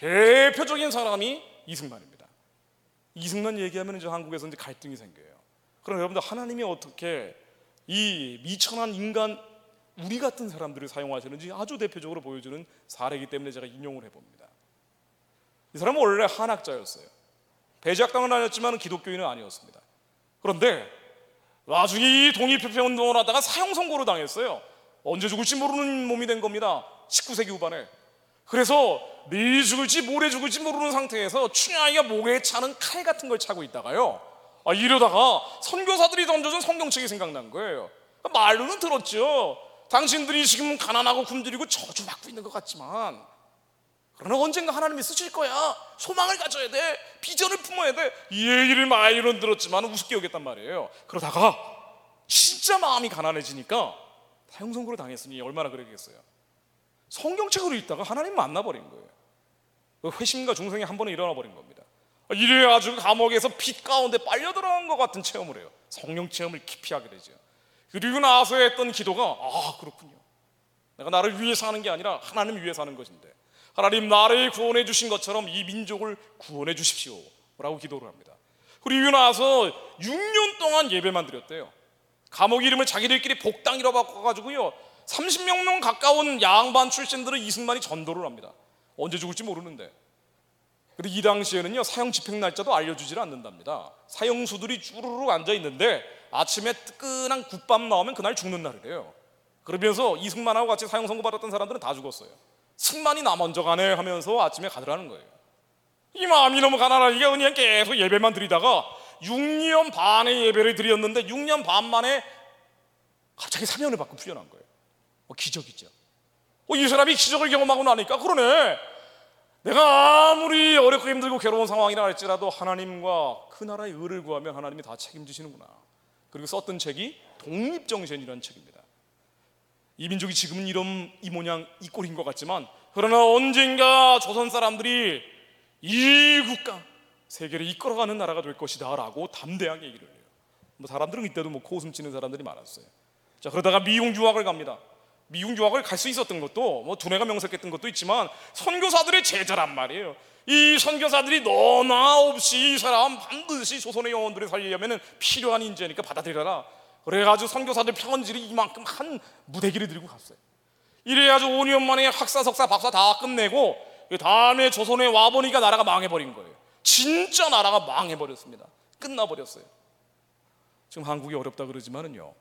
대표적인 사람이 이승만입니다. 이승만 얘기하면 이제 한국에서 이제 갈등이 생겨요. 그럼 여러분들, 하나님이 어떻게 이 미천한 인간, 우리 같은 사람들을 사용하시는지 아주 대표적으로 보여주는 사례이기 때문에 제가 인용을 해봅니다. 이 사람은 원래 한학자였어요. 배제학당은 아니었지만 기독교인은 아니었습니다. 그런데 나중에 이 독립혁명운동을 하다가 사형 선고를 당했어요. 언제 죽을지 모르는 몸이 된 겁니다. 19세기 후반에. 그래서 내일 죽을지 모레 죽을지 모르는 상태에서 춘향이가 목에 차는 칼 같은 걸 차고 있다가요, 이러다가 선교사들이 던져준 성경책이 생각난 거예요. 말로는 들었죠. 당신들이 지금 가난하고 굶주리고 저주받고 있는 것 같지만 그러나 언젠가 하나님이 쓰실 거야. 소망을 가져야 돼. 비전을 품어야 돼. 이 얘기를 말로는 들었지만 우습게 여겼단 말이에요. 그러다가 진짜 마음이 가난해지니까 사형 선고를 당했으니 얼마나 그랬겠어요. 성경책으로 읽다가 하나님 만나버린 거예요. 회심과 중생이 한 번에 일어나 버린 겁니다. 이래 아주 감옥에서 빛 가운데 빨려 들어간 것 같은 체험을 해요. 성령 체험을 깊이 하게 되죠. 그리고 나서 했던 기도가, 그렇군요. 내가 나를 위해서 하는 게 아니라 하나님을 위해서 하는 것인데, 하나님 나를 구원해 주신 것처럼 이 민족을 구원해 주십시오 라고 기도를 합니다. 그리고 나서 6년 동안 예배만 드렸대요. 감옥 이름을 자기들끼리 복당이라고 바꿔가지고요, 30명 가까운 양반 출신들은 이승만이 전도를 합니다. 언제 죽을지 모르는데. 근데 이 당시에는요, 사형 집행 날짜도 알려주질 않는답니다. 사형수들이 쭈루루 앉아있는데 아침에 뜨끈한 국밥 나오면 그날 죽는 날이래요. 그러면서 이승만하고 같이 사형 선고 받았던 사람들은 다 죽었어요. 승만이 나 먼저 가네 하면서 아침에 가더라는 거예요. 이 마음이 너무 가난하니까 그냥 계속 예배만 드리다가 6년 반의 예배를 드렸는데 6년 반 만에 갑자기 사면을 받고 풀려난 거예요. 기적이죠. 이 사람이 기적을 경험하고 나니까, 그러네, 내가 아무리 어렵고 힘들고 괴로운 상황이라 할지라도 하나님과 그 나라의 의를 구하면 하나님이 다 책임지시는구나. 그리고 썼던 책이 독립정신이라는 책입니다. 이 민족이 지금은 이 모양 이 꼴인 것 같지만, 그러나 언젠가 조선 사람들이 이 국가 세계를 이끌어가는 나라가 될 것이다 라고 담대하게 얘기를 해요. 사람들은 이때도 코웃음 치는 사람들이 많았어요. 자, 그러다가 미국 유학을 갑니다. 미국 유학을 갈 수 있었던 것도 두뇌가 명석했던 것도 있지만 선교사들의 제자란 말이에요. 이 선교사들이 너나 없이 이 사람 반드시 조선의 영혼들을 살리려면 필요한 인재니까 받아들여라. 그래가지고 선교사들 편지를 이만큼 한 무대기를 들고 갔어요. 이래가지고 5년 만에 학사, 석사, 박사 다 끝내고 그 다음에 조선에 와보니까 나라가 망해버린 거예요. 진짜 나라가 망해버렸습니다. 끝나버렸어요. 지금 한국이 어렵다 그러지만은요,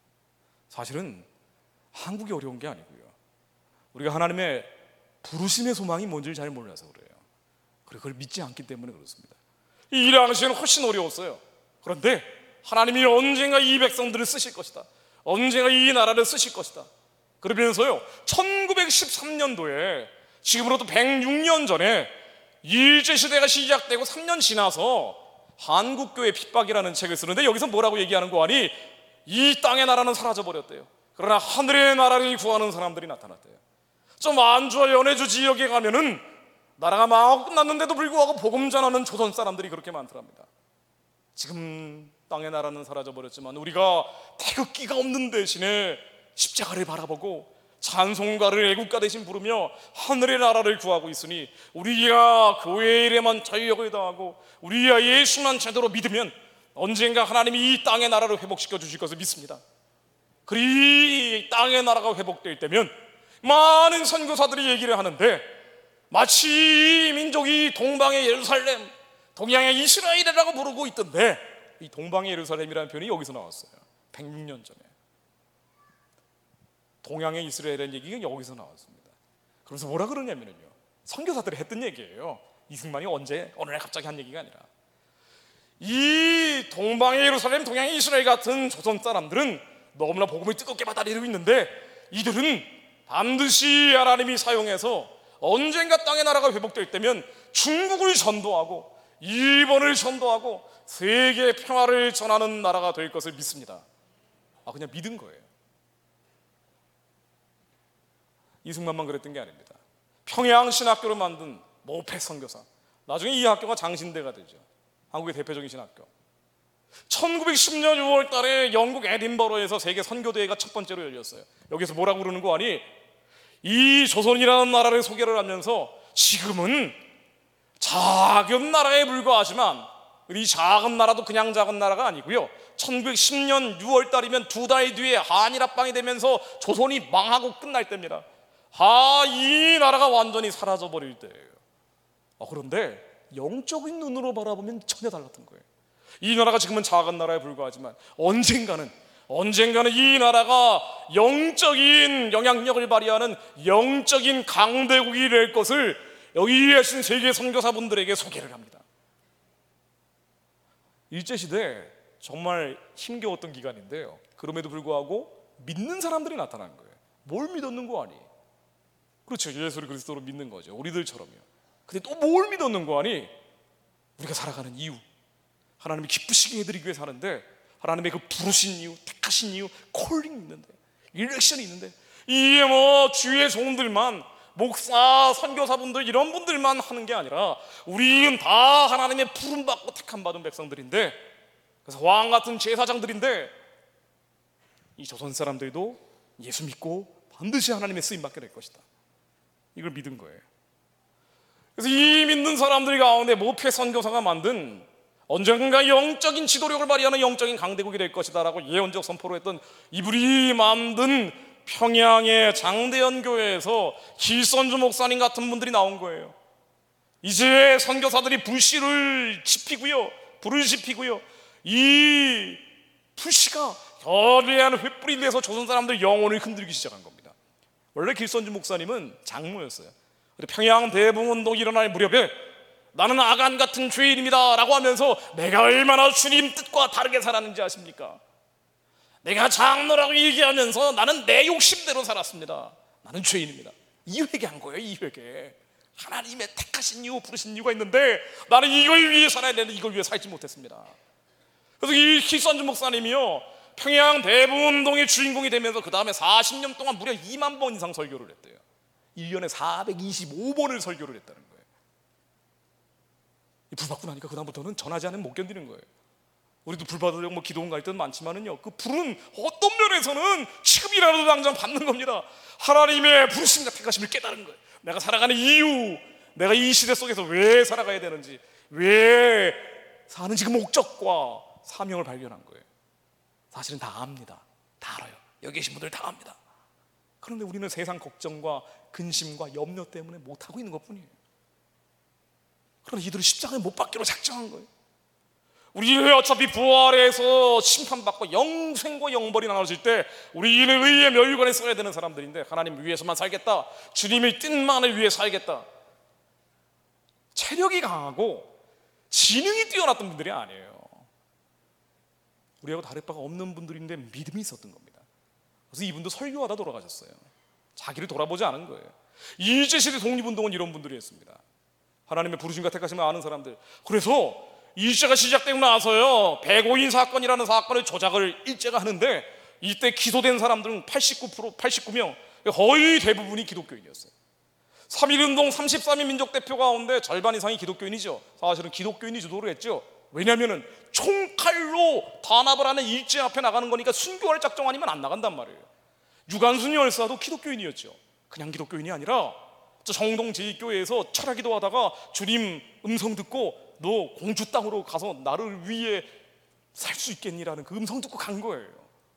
사실은 한국이 어려운 게 아니고요, 우리가 하나님의 부르심의 소망이 뭔지를 잘 몰라서 그래요. 그리고 그걸 믿지 않기 때문에 그렇습니다. 이 당시에는 훨씬 어려웠어요. 그런데 하나님이 언젠가 이 백성들을 쓰실 것이다, 언젠가 이 나라를 쓰실 것이다. 그러면서요, 1913년도에 지금으로부터 106년 전에 일제시대가 시작되고 3년 지나서 한국교회 핍박이라는 책을 쓰는데, 여기서 뭐라고 얘기하는 거 아니? 이 땅의 나라는 사라져버렸대요. 그러나 하늘의 나라를 구하는 사람들이 나타났대요. 좀 안주와 연해주 지역에 가면은 나라가 망하고 끝났는데도 불구하고 복음 전하는 조선 사람들이 그렇게 많더랍니다. 지금 땅의 나라는 사라져버렸지만 우리가 태극기가 없는 대신에 십자가를 바라보고 찬송가를 애국가 대신 부르며 하늘의 나라를 구하고 있으니, 우리가 교회 일에만 전력을 다하고 우리가 예수만 제대로 믿으면 언젠가 하나님이 이 땅의 나라를 회복시켜 주실 것을 믿습니다. 그리 땅의 나라가 회복될 때면 많은 선교사들이 얘기를 하는데, 마치 이 민족이 동방의 예루살렘, 동양의 이스라엘이라고 부르고 있던데, 이 동방의 예루살렘이라는 표현이 여기서 나왔어요. 106년 전에 동양의 이스라엘이라는 얘기가 여기서 나왔습니다. 그래서 뭐라 그러냐면요, 선교사들이 했던 얘기예요. 이승만이 언제 어느 날 갑자기 한 얘기가 아니라, 이 동방의 예루살렘, 동양의 이스라엘 같은 조선 사람들은 너무나 복음을 뜨겁게 받아들이고 있는데, 이들은 반드시 하나님이 사용해서 언젠가 땅의 나라가 회복될 때면 중국을 전도하고 일본을 전도하고 세계 평화를 전하는 나라가 될 것을 믿습니다. 그냥 믿은 거예요. 이승만만 그랬던 게 아닙니다. 평양신학교를 만든 모패 선교사, 나중에 이 학교가 장신대가 되죠. 한국의 대표적인 신학교. 1910년 6월 달에 영국 에딘버러에서 세계 선교대회가 첫 번째로 열렸어요. 여기서 뭐라고 그러는 거 아니? 이 조선이라는 나라를 소개를 하면서 지금은 작은 나라에 불과하지만 이 작은 나라도 그냥 작은 나라가 아니고요, 1910년 6월 달이면 2달 뒤에 한일합방이 되면서 조선이 망하고 끝날 때입니다. 이 나라가 완전히 사라져 버릴 때예요. 그런데 영적인 눈으로 바라보면 전혀 달랐던 거예요. 이 나라가 지금은 작은 나라에 불과하지만 언젠가는 이 나라가 영적인 영향력을 발휘하는 영적인 강대국이 될 것을 여기 계신 세계 선교사분들에게 소개를 합니다. 일제시대 정말 힘겨웠던 기간인데요, 그럼에도 불구하고 믿는 사람들이 나타난 거예요. 뭘 믿었는 거 아니? 그렇죠, 예수를 그리스도로 믿는 거죠, 우리들처럼요. 근데 또 뭘 믿었는 거 아니? 우리가 살아가는 이유, 하나님이 기쁘시게 해드리기 위해 사는데, 하나님의 그 부르신 이유, 택하신 이유, 콜링이 있는데, 일렉션이 있는데, 이게 뭐 주의 종들만, 목사, 선교사분들 이런 분들만 하는 게 아니라 우리는 다 하나님의 부름받고 택함받은 백성들인데, 그래서 왕 같은 제사장들인데, 이 조선 사람들도 예수 믿고 반드시 하나님의 쓰임받게 될 것이다, 이걸 믿은 거예요. 그래서 이 믿는 사람들 가운데 모태 선교사가 만든 언젠가 영적인 지도력을 발휘하는 영적인 강대국이 될 것이다 라고 예언적 선포를 했던 이분이 만든 평양의 장대현 교회에서 길선주 목사님 같은 분들이 나온 거예요. 이제 선교사들이 불씨를 지피고요, 불을 지피고요, 이 불씨가 결례한 횃불이 돼서 조선 사람들 영혼을 흔들기 시작한 겁니다. 원래 길선주 목사님은 장로였어요. 평양 대붕운동이 일어날 무렵에 나는 아간 같은 죄인입니다 라고 하면서 내가 얼마나 주님 뜻과 다르게 살았는지 아십니까? 내가 장로라고 얘기하면서 나는 내 욕심대로 살았습니다, 나는 죄인입니다, 이 회개한 거예요. 이 회개, 하나님의 택하신 이유, 부르신 이유가 있는데 나는 이걸 위해 살아야 되는데 이걸 위해 살지 못했습니다. 그래서 이 길선주 목사님이요, 평양 대붕운동의 주인공이 되면서 그 다음에 40년 동안 무려 2만 번 이상 설교를 했대요. 1년에 425번을 설교를 했다는 거예요. 불 받고 나니까 그 다음부터는 전하지 않으면 못 견디는 거예요. 우리도 불 받으려고 뭐 기도원 갈 때는 많지만은요, 그 불은 어떤 면에서는 지금이라도 당장 받는 겁니다. 하나님의 부르심과 택하심을 깨달은 거예요. 내가 살아가는 이유, 내가 이 시대 속에서 왜 살아가야 되는지, 왜 사는지 그 목적과 사명을 발견한 거예요. 사실은 다 압니다. 다 알아요. 여기 계신 분들 다 압니다. 그런데 우리는 세상 걱정과 근심과 염려 때문에 못하고 있는 것뿐이에요. 그러나 이들은 십자가에 못 박기로 작정한 거예요. 우리는 어차피 부활해서 심판받고 영생과 영벌이 나눠질 때 우리는 의의 멸류관에 써야 되는 사람들인데, 하나님 위해서만 살겠다, 주님의 뜻만을 위해 살겠다, 체력이 강하고 지능이 뛰어났던 분들이 아니에요. 우리하고 다를 바가 없는 분들인데 믿음이 있었던 겁니다. 그래서 이분도 설교하다 돌아가셨어요. 자기를 돌아보지 않은 거예요. 일제시대 독립운동은 이런 분들이 했습니다. 하나님의 부르심과 택하심을 아는 사람들. 그래서 일제가 시작되고 나서요, 백오인 사건이라는 사건을 조작을 일제가 하는데, 이때 기소된 사람들은 89명, 거의 대부분이 기독교인이었어요. 3.1운동 33인 민족대표 가운데 절반 이상이 기독교인이죠. 사실은 기독교인이 주도를 했죠. 왜냐하면 총칼로 단합을 하는 일제 앞에 나가는 거니까 순교할 작정 아니면 안 나간단 말이에요. 유관순 열사도 기독교인이었죠. 그냥 기독교인이 아니라 정동 제2교회에서 철학기도 하다가 주님 음성 듣고 너 공주 땅으로 가서 나를 위해 살 수 있겠니라는 그 음성 듣고 간 거예요.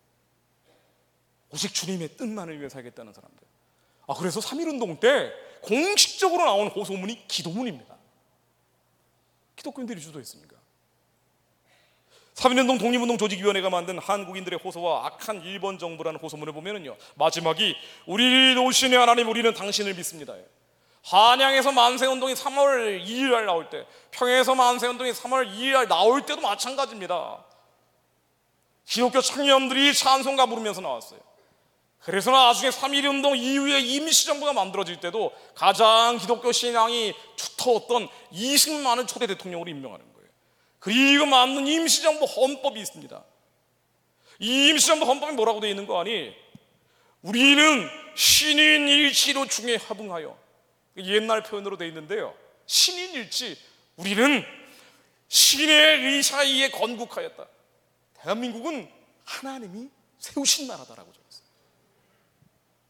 오직 주님의 뜻만을 위해 살겠다는 사람들. 그래서 3.1운동 때 공식적으로 나온 호소문이 기도문입니다. 기독교인들이 주도했습니까? 3.1운동 독립운동 조직위원회가 만든 한국인들의 호소와 악한 일본 정부라는 호소문을 보면은요, 마지막이 우리 노신의 하나님, 우리는 당신을 믿습니다. 한양에서 만세운동이 3월 2일 날 나올 때, 평양에서 만세운동이 3월 2일 날 나올 때도 마찬가지입니다. 기독교 청년들이 찬송가 부르면서 나왔어요. 그래서 나중에 3.1운동 이후에 임시정부가 만들어질 때도 가장 기독교 신앙이 두터웠던 이승만을 초대 대통령으로 임명하는 거예요. 그리고 만든 임시정부 헌법이 있습니다. 이 임시정부 헌법이 뭐라고 되어 있는 거 아니? 우리는 신인일치로 중에 합응하여, 옛날 표현으로 되어 있는데요, 신인일치, 우리는 신의 의사에 건국하였다. 대한민국은 하나님이 세우신 나라다라고 적었어요.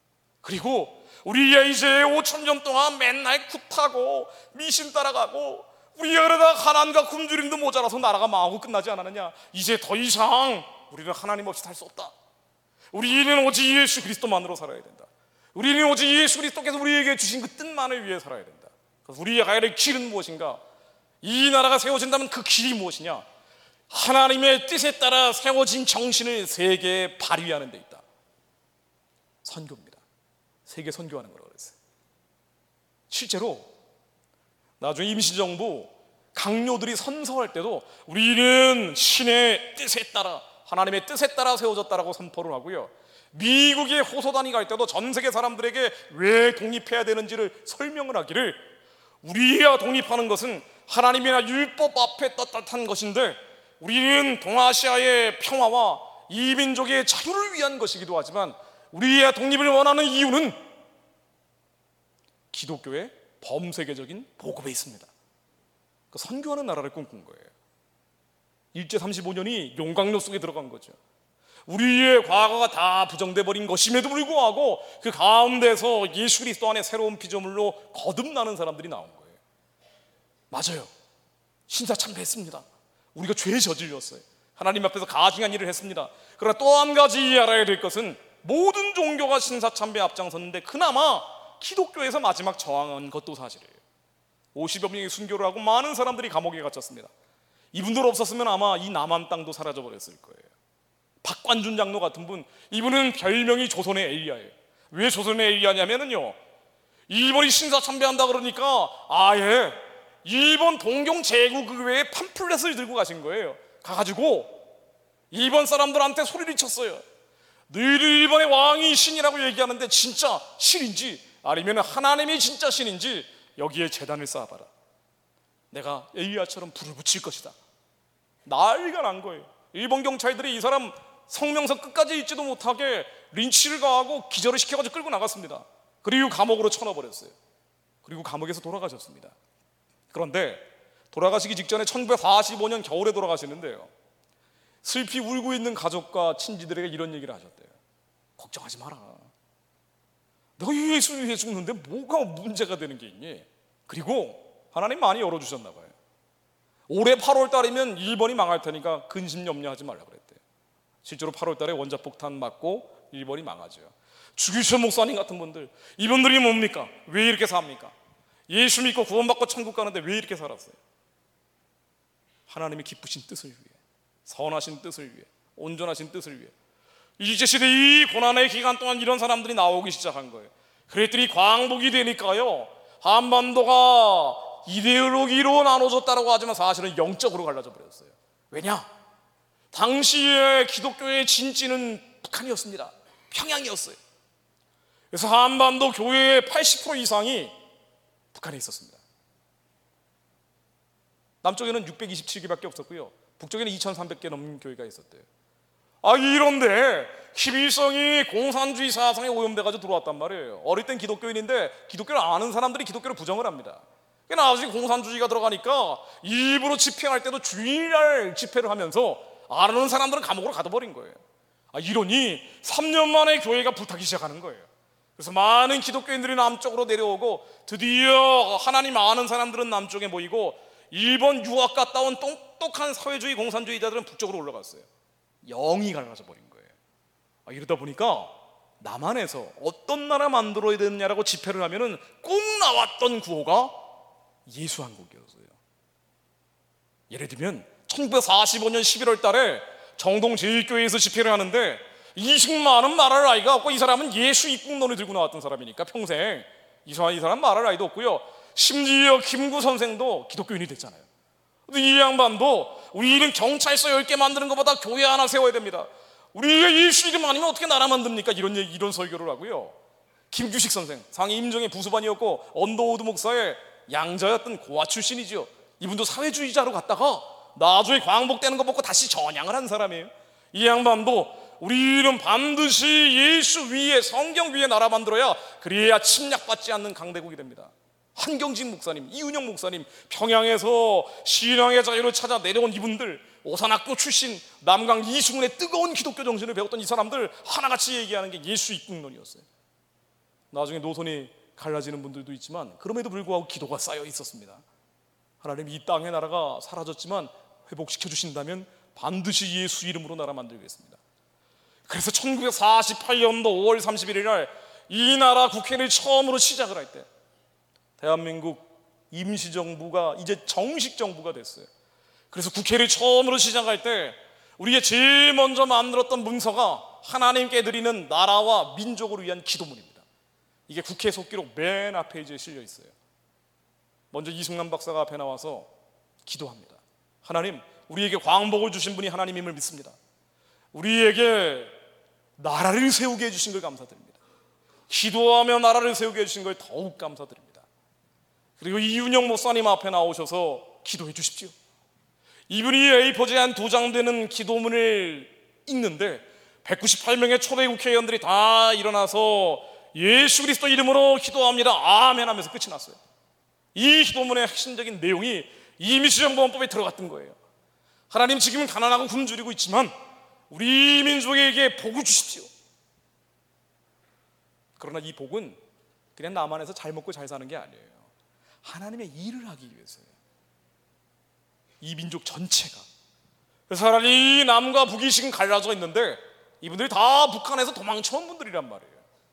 그리고 우리가 이제 5,000년 동안 맨날 굿하고 미신 따라가고 우리가 그러다 가난과 굶주림도 모자라서 나라가 망하고 끝나지 않았느냐. 이제 더 이상 우리는 하나님 없이 살 수 없다. 우리는 오직 예수 그리스도만으로 살아야 된다. 우리는 오직 예수 그리스도께서 우리에게 주신 그 뜻만을 위해 살아야 된다. 그래서 우리의 가야 될 길은 무엇인가? 이 나라가 세워진다면 그 길이 무엇이냐? 하나님의 뜻에 따라 세워진 정신을 세계에 발휘하는 데 있다. 선교입니다. 세계 선교하는 거라고 그랬어요. 실제로 나중에 임시정부 강요들이 선서할 때도 우리는 신의 뜻에 따라, 하나님의 뜻에 따라 세워졌다라고 선포를 하고요, 미국의 호소단이 갈 때도 전 세계 사람들에게 왜 독립해야 되는지를 설명을 하기를, 우리가 독립하는 것은 하나님이나 율법 앞에 떳떳한 것인데 우리는 동아시아의 평화와 이 민족의 자유를 위한 것이기도 하지만 우리의 독립을 원하는 이유는 기독교의 범세계적인 복음에 있습니다. 그 선교하는 나라를 꿈꾼 거예요. 일제 35년이 용광로 속에 들어간 거죠. 우리의 과거가 다 부정돼 버린 것임에도 불구하고 그 가운데서 예수 그리스도 안에 새로운 피조물로 거듭나는 사람들이 나온 거예요. 맞아요. 신사참배했습니다. 우리가 죄에 저질렀어요. 하나님 앞에서 가증한 일을 했습니다. 그러나 또 한 가지 알아야 될 것은 모든 종교가 신사참배에 앞장섰는데 그나마 기독교에서 마지막 저항한 것도 사실이에요. 50여 명이 순교를 하고 많은 사람들이 감옥에 갇혔습니다. 이분들 없었으면 아마 이 남한 땅도 사라져 버렸을 거예요. 박관준 장로 같은 분, 이분은 별명이 조선의 엘리야예요. 왜 조선의 엘리야냐면요, 일본이 신사참배한다 그러니까 아예 일본 동경 제국의회에 팜플렛을 들고 가신 거예요. 가가지고 일본 사람들한테 소리를 쳤어요. 늘 일본의 왕이 신이라고 얘기하는데 진짜 신인지 아니면 하나님이 진짜 신인지 여기에 제단을 쌓아봐라. 내가 엘리야처럼 불을 붙일 것이다. 난리가 난 거예요. 일본 경찰들이 이 사람 성명서 끝까지 읽지도 못하게 린치를 가하고 기절을 시켜가지고 끌고 나갔습니다. 그리고 감옥으로 쳐넣어버렸어요. 그리고 감옥에서 돌아가셨습니다. 그런데 돌아가시기 직전에 1945년 겨울에 돌아가시는데요, 슬피 울고 있는 가족과 친지들에게 이런 얘기를 하셨대요. 걱정하지 마라. 너 예수 위해 죽는데 뭐가 문제가 되는 게 있니? 그리고 하나님 많이 열어주셨나 봐요. 올해 8월 달이면 일본이 망할 테니까 근심 염려하지 말라 그랬대요. 실제로 8월 달에 원자폭탄 맞고 일본이 망하죠. 주기철 목사님 같은 분들, 이분들이 뭡니까? 왜 이렇게 삽니까? 예수 믿고 구원받고 천국 가는데 왜 이렇게 살았어요? 하나님이 기쁘신 뜻을 위해, 선하신 뜻을 위해, 온전하신 뜻을 위해. 일제시대 이 고난의 기간 동안 이런 사람들이 나오기 시작한 거예요. 그랬더니 광복이 되니까요, 한반도가 이데올로기로 나눠졌다고 하지만 사실은 영적으로 갈라져 버렸어요. 왜냐? 당시에 기독교의 진지는 북한이었습니다. 평양이었어요. 그래서 한반도 교회의 80% 이상이 북한에 있었습니다. 남쪽에는 627개밖에 없었고요, 북쪽에는 2300개 넘는 교회가 있었대요. 이런데 김일성이 공산주의 사상에 오염돼가지고 들어왔단 말이에요. 어릴 땐 기독교인인데 기독교를 아는 사람들이 기독교를 부정을 합니다. 나중에 공산주의가 들어가니까 일부러 집회할 때도 주일날 집회를 하면서 아는 사람들은 감옥으로 가둬버린 거예요. 이러니 3년 만에 교회가 불타기 시작하는 거예요. 그래서 많은 기독교인들이 남쪽으로 내려오고 드디어 하나님 아는 사람들은 남쪽에 모이고 일본 유학 갔다 온 똑똑한 사회주의 공산주의자들은 북쪽으로 올라갔어요. 영이 갈라져 버린 거예요. 이러다 보니까 남한에서 어떤 나라 만들어야 되느냐라고 집회를 하면은 꼭 나왔던 구호가 예수 한국이었어요. 예를 들면 1945년 11월 달에 정동 제1교회에서 집회를 하는데 20만은 말할 나이가 없고, 이 사람은 예수 입국론을 들고 나왔던 사람이니까 평생 이 사람 말할 나이도 없고요, 심지어 김구 선생도 기독교인이 됐잖아요. 근데 이 양반도 우리는 경찰서 10개 만드는 것보다 교회 하나 세워야 됩니다. 우리가 예수 이름 아니면 어떻게 나라 만듭니까? 이런 설교를 하고요. 김규식 선생, 상해 임정의 부수반이었고 언더우드 목사의 양자였던 고아 출신이죠. 이분도 사회주의자로 갔다가 나중에 광복되는 거 보고 다시 전향을 한 사람이에요. 이 양반도 우리는 반드시 예수 위에, 성경 위에 나라 만들어야 그래야 침략받지 않는 강대국이 됩니다. 한경진 목사님, 이은영 목사님, 평양에서 신앙의 자유를 찾아 내려온 이분들, 오산학교 출신 남강 이승훈의 뜨거운 기독교 정신을 배웠던 이 사람들 하나같이 얘기하는 게 예수 입국론이었어요. 나중에 노선이 갈라지는 분들도 있지만 그럼에도 불구하고 기도가 쌓여 있었습니다. 하나님, 이 땅의 나라가 사라졌지만 회복시켜 주신다면 반드시 예수 이름으로 나라 만들겠습니다. 그래서 1948년도 5월 31일 날 이 나라 국회를 처음으로 시작을 할 때 대한민국 임시정부가 이제 정식 정부가 됐어요. 그래서 국회를 처음으로 시작할 때 우리가 제일 먼저 만들었던 문서가 하나님께 드리는 나라와 민족을 위한 기도문입니다. 이게 국회 속기록 맨 앞 페이지에 실려 있어요. 먼저 이승남 박사가 앞에 나와서 기도합니다. 하나님, 우리에게 광복을 주신 분이 하나님임을 믿습니다. 우리에게 나라를 세우게 해주신 걸 감사드립니다. 기도하며 나라를 세우게 해주신 걸 더욱 감사드립니다. 그리고 이윤영 목사님 앞에 나오셔서 기도해 주십시오. 이분이 A4지에 한 2장 되는 기도문을 읽는데 198명의 초대 국회의원들이 다 일어나서 예수 그리스도 이름으로 기도합니다, 아멘 하면서 끝이 났어요. 이 기도문의 핵심적인 내용이 임시정부헌법에 들어갔던 거예요. 하나님, 지금은 가난하고 굶주리고 있지만 우리 민족에게 복을 주십시오. 그러나 이 복은 그냥 남한에서 잘 먹고 잘 사는 게 아니에요. 하나님의 일을 하기 위해서예요. 이 민족 전체가. 그래서 하나님, 남과 북이 지금 갈라져 있는데 이분들이 다 북한에서 도망쳐온 분들이란 말이에요.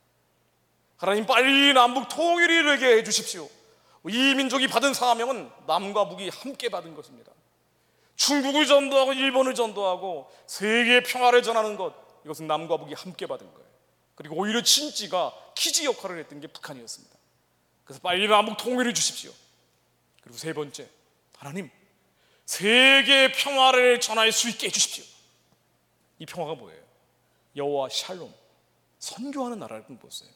하나님, 빨리 남북 통일이 되게 해주십시오. 이 민족이 받은 사명은 남과 북이 함께 받은 것입니다. 중국을 전도하고 일본을 전도하고 세계의 평화를 전하는 것, 이것은 남과 북이 함께 받은 거예요. 그리고 오히려 친지가 키즈 역할을 했던 게 북한이었습니다. 그래서 빨리 남북 통일을 주십시오. 그리고 세 번째, 하나님, 세계의 평화를 전할 수 있게 해주십시오. 이 평화가 뭐예요? 여호와 샬롬, 선교하는 나라를 꿈꿨어요.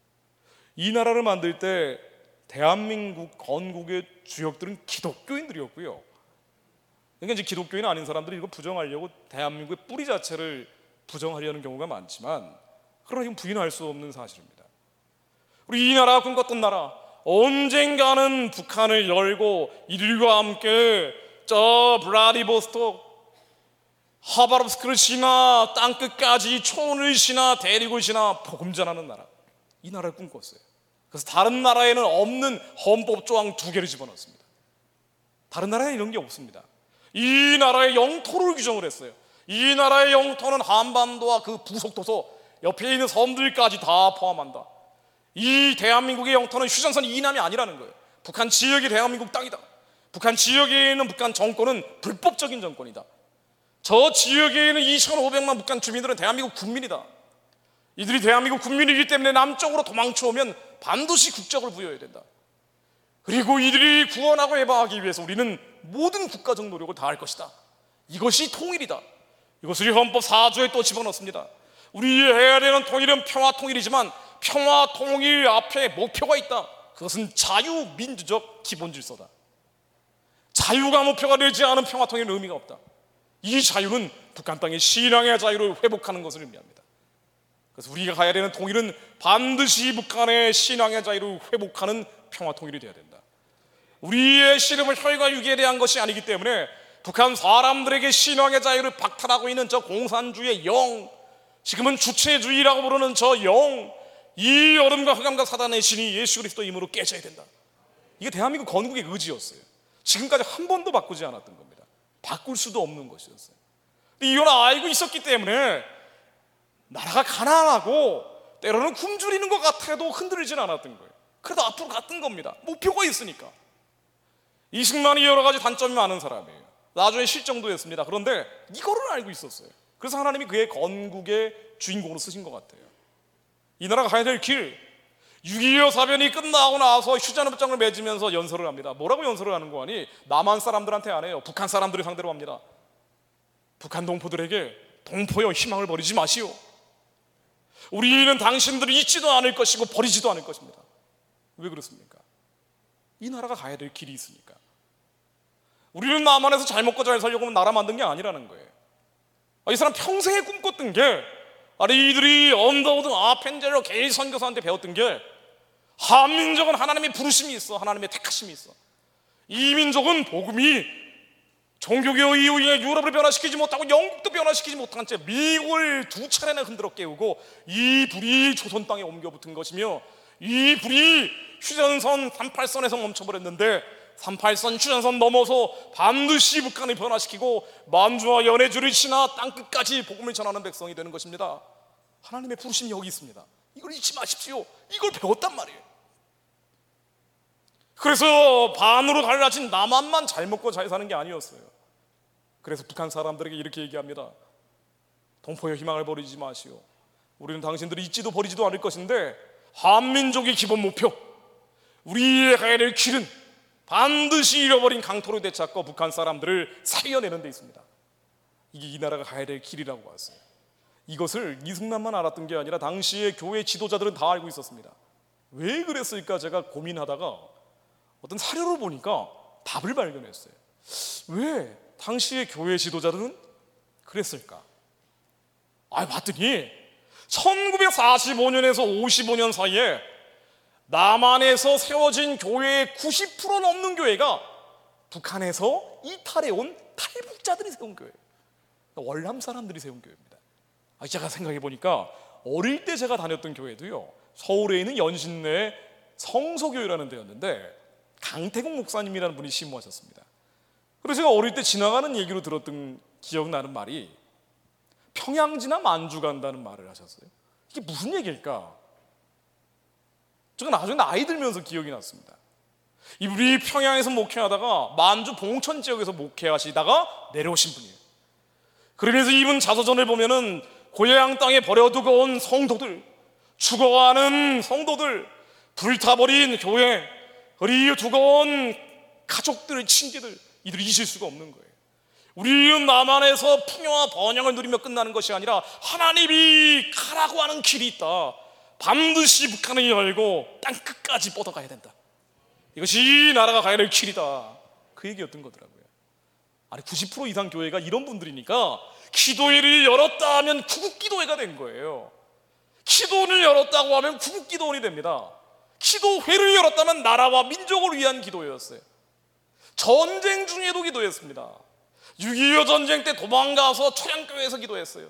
이 나라를 만들 때 대한민국 건국의 주역들은 기독교인들이었고요. 그러니까 이제 기독교인 아닌 사람들이 이거 부정하려고 대한민국의 뿌리 자체를 부정하려는 경우가 많지만, 그러나 이건 부인할 수 없는 사실입니다. 우리 이 나라가 꿈꿨던 나라, 언젠가는 북한을 열고 이들과 함께 저 블라디보스톡, 하바롭스크를 지나 땅끝까지 총을 지나 대륙을 지나 복음 전하는 나라, 이 나라를 꿈꿨어요. 그래서 다른 나라에는 없는 헌법 조항 2개를 집어넣었습니다. 다른 나라에는 이런 게 없습니다. 이 나라의 영토를 규정을 했어요. 이 나라의 영토는 한반도와 그 부속도서 옆에 있는 섬들까지 다 포함한다. 이 대한민국의 영토는 휴전선 이남이 아니라는 거예요. 북한 지역이 대한민국 땅이다. 북한 지역에 있는 북한 정권은 불법적인 정권이다. 저 지역에 있는 2,500만 북한 주민들은 대한민국 국민이다. 이들이 대한민국 국민이기 때문에 남쪽으로 도망쳐 오면 반드시 국적을 부여해야 된다. 그리고 이들이 구원하고 해방하기 위해서 우리는 모든 국가적 노력을 다할 것이다. 이것이 통일이다. 이것을 헌법 4조에 또 집어넣습니다. 우리 해야 되는 통일은 평화 통일이지만 평화 통일 앞에 목표가 있다. 그것은 자유민주적 기본 질서다. 자유가 목표가 되지 않은 평화 통일은 의미가 없다. 이 자유는 북한 땅의 신앙의 자유를 회복하는 것을 의미합니다. 그래서 우리가 가야 되는 통일은 반드시 북한의 신앙의 자유를 회복하는 평화 통일이 되어야 된다. 우리의 씨름은 혈과 육에 대한 것이 아니기 때문에 북한 사람들에게 신앙의 자유를 박탈하고 있는 저 공산주의의 영, 지금은 주체주의라고 부르는 저 영, 이 어둠과 흑암과 사단의 신이 예수 그리스도 이름으로 깨져야 된다. 이게 대한민국 건국의 의지였어요. 지금까지 한 번도 바꾸지 않았던 겁니다. 바꿀 수도 없는 것이었어요. 이걸 알고 있었기 때문에 나라가 가난하고 때로는 굶주리는 것 같아도 흔들리진 않았던 거예요. 그래도 앞으로 갔던 겁니다. 목표가 있으니까. 이승만이 여러 가지 단점이 많은 사람이에요. 나중에 실정도 했습니다. 그런데 이거를 알고 있었어요. 그래서 하나님이 그의 건국의 주인공으로 쓰신 것 같아요. 이 나라가 가야 될 길, 6.25 사변이 끝나고 나서 휴전협정을 맺으면서 연설을 합니다. 뭐라고 연설을 하는 거 아니? 남한 사람들한테 안 해요. 북한 사람들을 상대로 합니다. 북한 동포들에게 동포여 희망을 버리지 마시오. 우리는 당신들을 잊지도 않을 것이고 버리지도 않을 것입니다. 왜 그렇습니까? 이 나라가 가야 될 길이 있으니까. 우리는 남한에서 잘 먹고 잘 살려고 하면 나라 만든 게 아니라는 거예요. 이 사람 평생에 꿈꿨던 게, 아니 이들이 언더우드 아펜젤러 게이 선교사한테 배웠던 게, 한민족은 하나님의 부르심이 있어. 하나님의 택하심이 있어. 이 민족은 복음이 종교개혁 이후에 유럽을 변화시키지 못하고 영국도 변화시키지 못한 채 미국을 2차례나 흔들어 깨우고 이 불이 조선 땅에 옮겨 붙은 것이며, 이 불이 휴전선 38선에서 멈춰버렸는데 38선 휴전선 넘어서 반드시 북한을 변화시키고 만주와 연해주를 지나 땅끝까지 복음을 전하는 백성이 되는 것입니다. 하나님의 부르심이 여기 있습니다. 이걸 잊지 마십시오. 이걸 배웠단 말이에요. 그래서 반으로 갈라진 남한만 잘 먹고 잘 사는 게 아니었어요. 그래서 북한 사람들에게 이렇게 얘기합니다. 동포의 희망을 버리지 마시오. 우리는 당신들이 잊지도 버리지도 않을 것인데 한민족의 기본 목표, 우리의 가야 될 길은 반드시 잃어버린 강토를 되찾고 북한 사람들을 살려내는 데 있습니다. 이게 이 나라가 가야 될 길이라고 봤어요. 이것을 이승만만 알았던 게 아니라 당시의 교회 지도자들은 다 알고 있었습니다. 왜 그랬을까 제가 고민하다가 어떤 사료를 보니까 답을 발견했어요. 왜 당시의 교회 지도자들은 그랬을까? 봤더니 1945년에서 55년 사이에 남한에서 세워진 교회의 90% 넘는 교회가 북한에서 이탈해온 탈북자들이 세운 교회예요. 월남 사람들이 세운 교회입니다. 제가 생각해 보니까 어릴 때 제가 다녔던 교회도요, 서울에 있는 연신내 성서교회라는 데였는데 강태국 목사님이라는 분이 심무하셨습니다. 그래서 제가 어릴 때 지나가는 얘기로 들었던 기억나는 말이 평양 지나 만주 간다는 말을 하셨어요. 이게 무슨 얘기일까? 제가 나중에 나이 들면서 기억이 났습니다. 이분이 평양에서 목회하다가 만주 봉천 지역에서 목회하시다가 내려오신 분이에요. 그러면서 이분 자서전을 보면은 고향 땅에 버려두고 온 성도들, 죽어가는 성도들, 불타버린 교회, 그리고 두고 온 가족들, 친지들, 이들이 잊을 수가 없는 거예요. 우리는 남한에서 풍요와 번영을 누리며 끝나는 것이 아니라 하나님이 가라고 하는 길이 있다. 반드시 북한을 열고 땅끝까지 뻗어가야 된다. 이것이 나라가 가야 될 길이다. 그 얘기였던 거더라고요. 90% 이상 교회가 이런 분들이니까 기도회를 열었다 하면 구국기도회가 된 거예요. 기도를 열었다고 하면 구국기도원이 됩니다. 기도회를 열었다면 나라와 민족을 위한 기도회였어요. 전쟁 중에도 기도했습니다. 6.25 전쟁 때 도망가서 초량교회에서 기도했어요.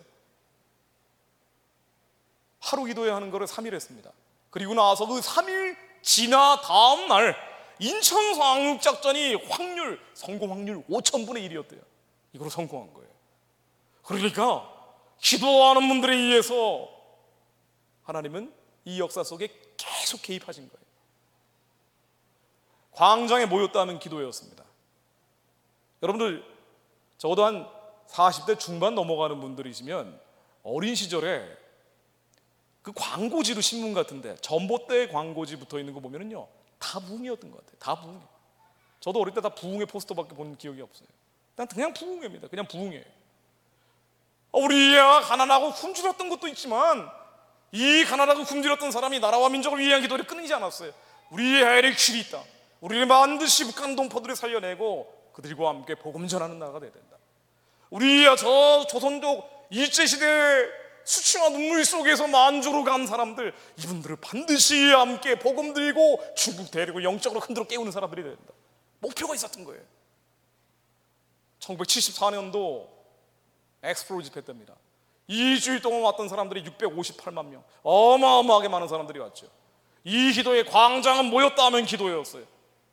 하루 기도회 하는 거를 3일 했습니다. 그리고 나서 그 3일 지나 다음 날 인천 상륙작전이 성공 확률 5,000분의 1이었대요. 이걸로 성공한 거예요. 그러니까 기도하는 분들에 의해서 하나님은 이 역사 속에 계속 개입하신 거예요. 광장에 모였다는 기도회였습니다. 여러분들 적어도 한 40대 중반 넘어가는 분들이시면 어린 시절에 그 광고지도 신문 같은데 전봇대 광고지 붙어 있는 거 보면은요, 다 부흥이었던 것 같아요. 다 부흥. 저도 어릴 때 다 부흥의 포스터밖에 본 기억이 없어요. 그냥 부흥회입니다. 그냥 부흥회. 우리 애가 가난하고 굶주렸던 것도 있지만 이 가난하고 굶주렸던 사람이 나라와 민족을 위한 기도를 끊이지 않았어요. 우리의 해를 길이 있다. 우리는 반드시 북한 동포들을 살려내고 그들과 함께 복음 전하는 나라가 돼야 된다. 우리야 저 조선족 일제시대 수치와 눈물 속에서 만주로 간 사람들, 이분들을 반드시 함께 복음 들고 중국 데리고 영적으로 흔들어 깨우는 사람들이 돼야 된다. 목표가 있었던 거예요. 1974년도 엑스프로 집회 때입니다. 2주일 동안 왔던 사람들이 658만 명, 어마어마하게 많은 사람들이 왔죠. 이 기도에 광장은 모였다 하면 기도회였어요.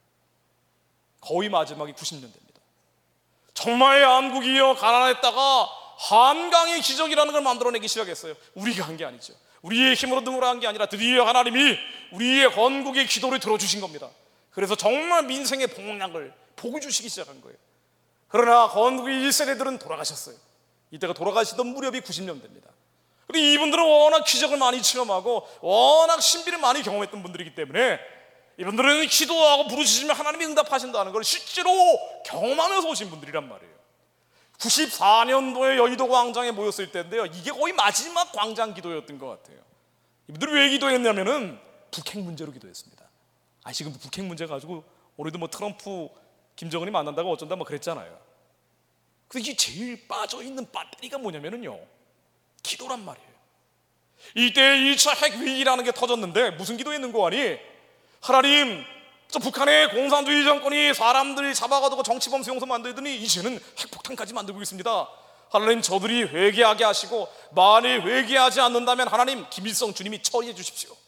거의 마지막이 90년대입니다. 정말 한국이요 가난했다가 한강의 기적이라는 걸 만들어내기 시작했어요. 우리가 한 게 아니죠. 우리의 힘으로 등으로 한 게 아니라 드디어 하나님이 우리의 건국의 기도를 들어주신 겁니다. 그래서 정말 민생의 복락을 복을 주시기 시작한 거예요. 그러나 건국의 1세대들은 돌아가셨어요. 이때가 돌아가시던 무렵이 90년대입니다. 그리고 이분들은 워낙 기적을 많이 체험하고 워낙 신비를 많이 경험했던 분들이기 때문에 이분들은 기도하고 부르시면 하나님이 응답하신다는 걸 실제로 경험하면서 오신 분들이란 말이에요. 94년도에 여의도 광장에 모였을 때인데요, 이게 거의 마지막 광장 기도였던 것 같아요. 이분들이 왜 기도했냐면은 북핵 문제로 기도했습니다. 지금 북핵 문제 가지고 오늘도 트럼프 김정은이 만난다고 어쩐다 그랬잖아요. 근데 이게 제일 빠져있는 배터리가 뭐냐면은요, 기도란 말이에요. 이때 1차 핵위기라는 게 터졌는데 무슨 기도했는 거 아니? 하나님, 저 북한의 공산주의 정권이 사람들 잡아가지고 정치범 수용소 만들더니 이제는 핵폭탄까지 만들고 있습니다. 하나님, 저들이 회개하게 하시고 만일 회개하지 않는다면 하나님 김일성 주님이 처리해 주십시오.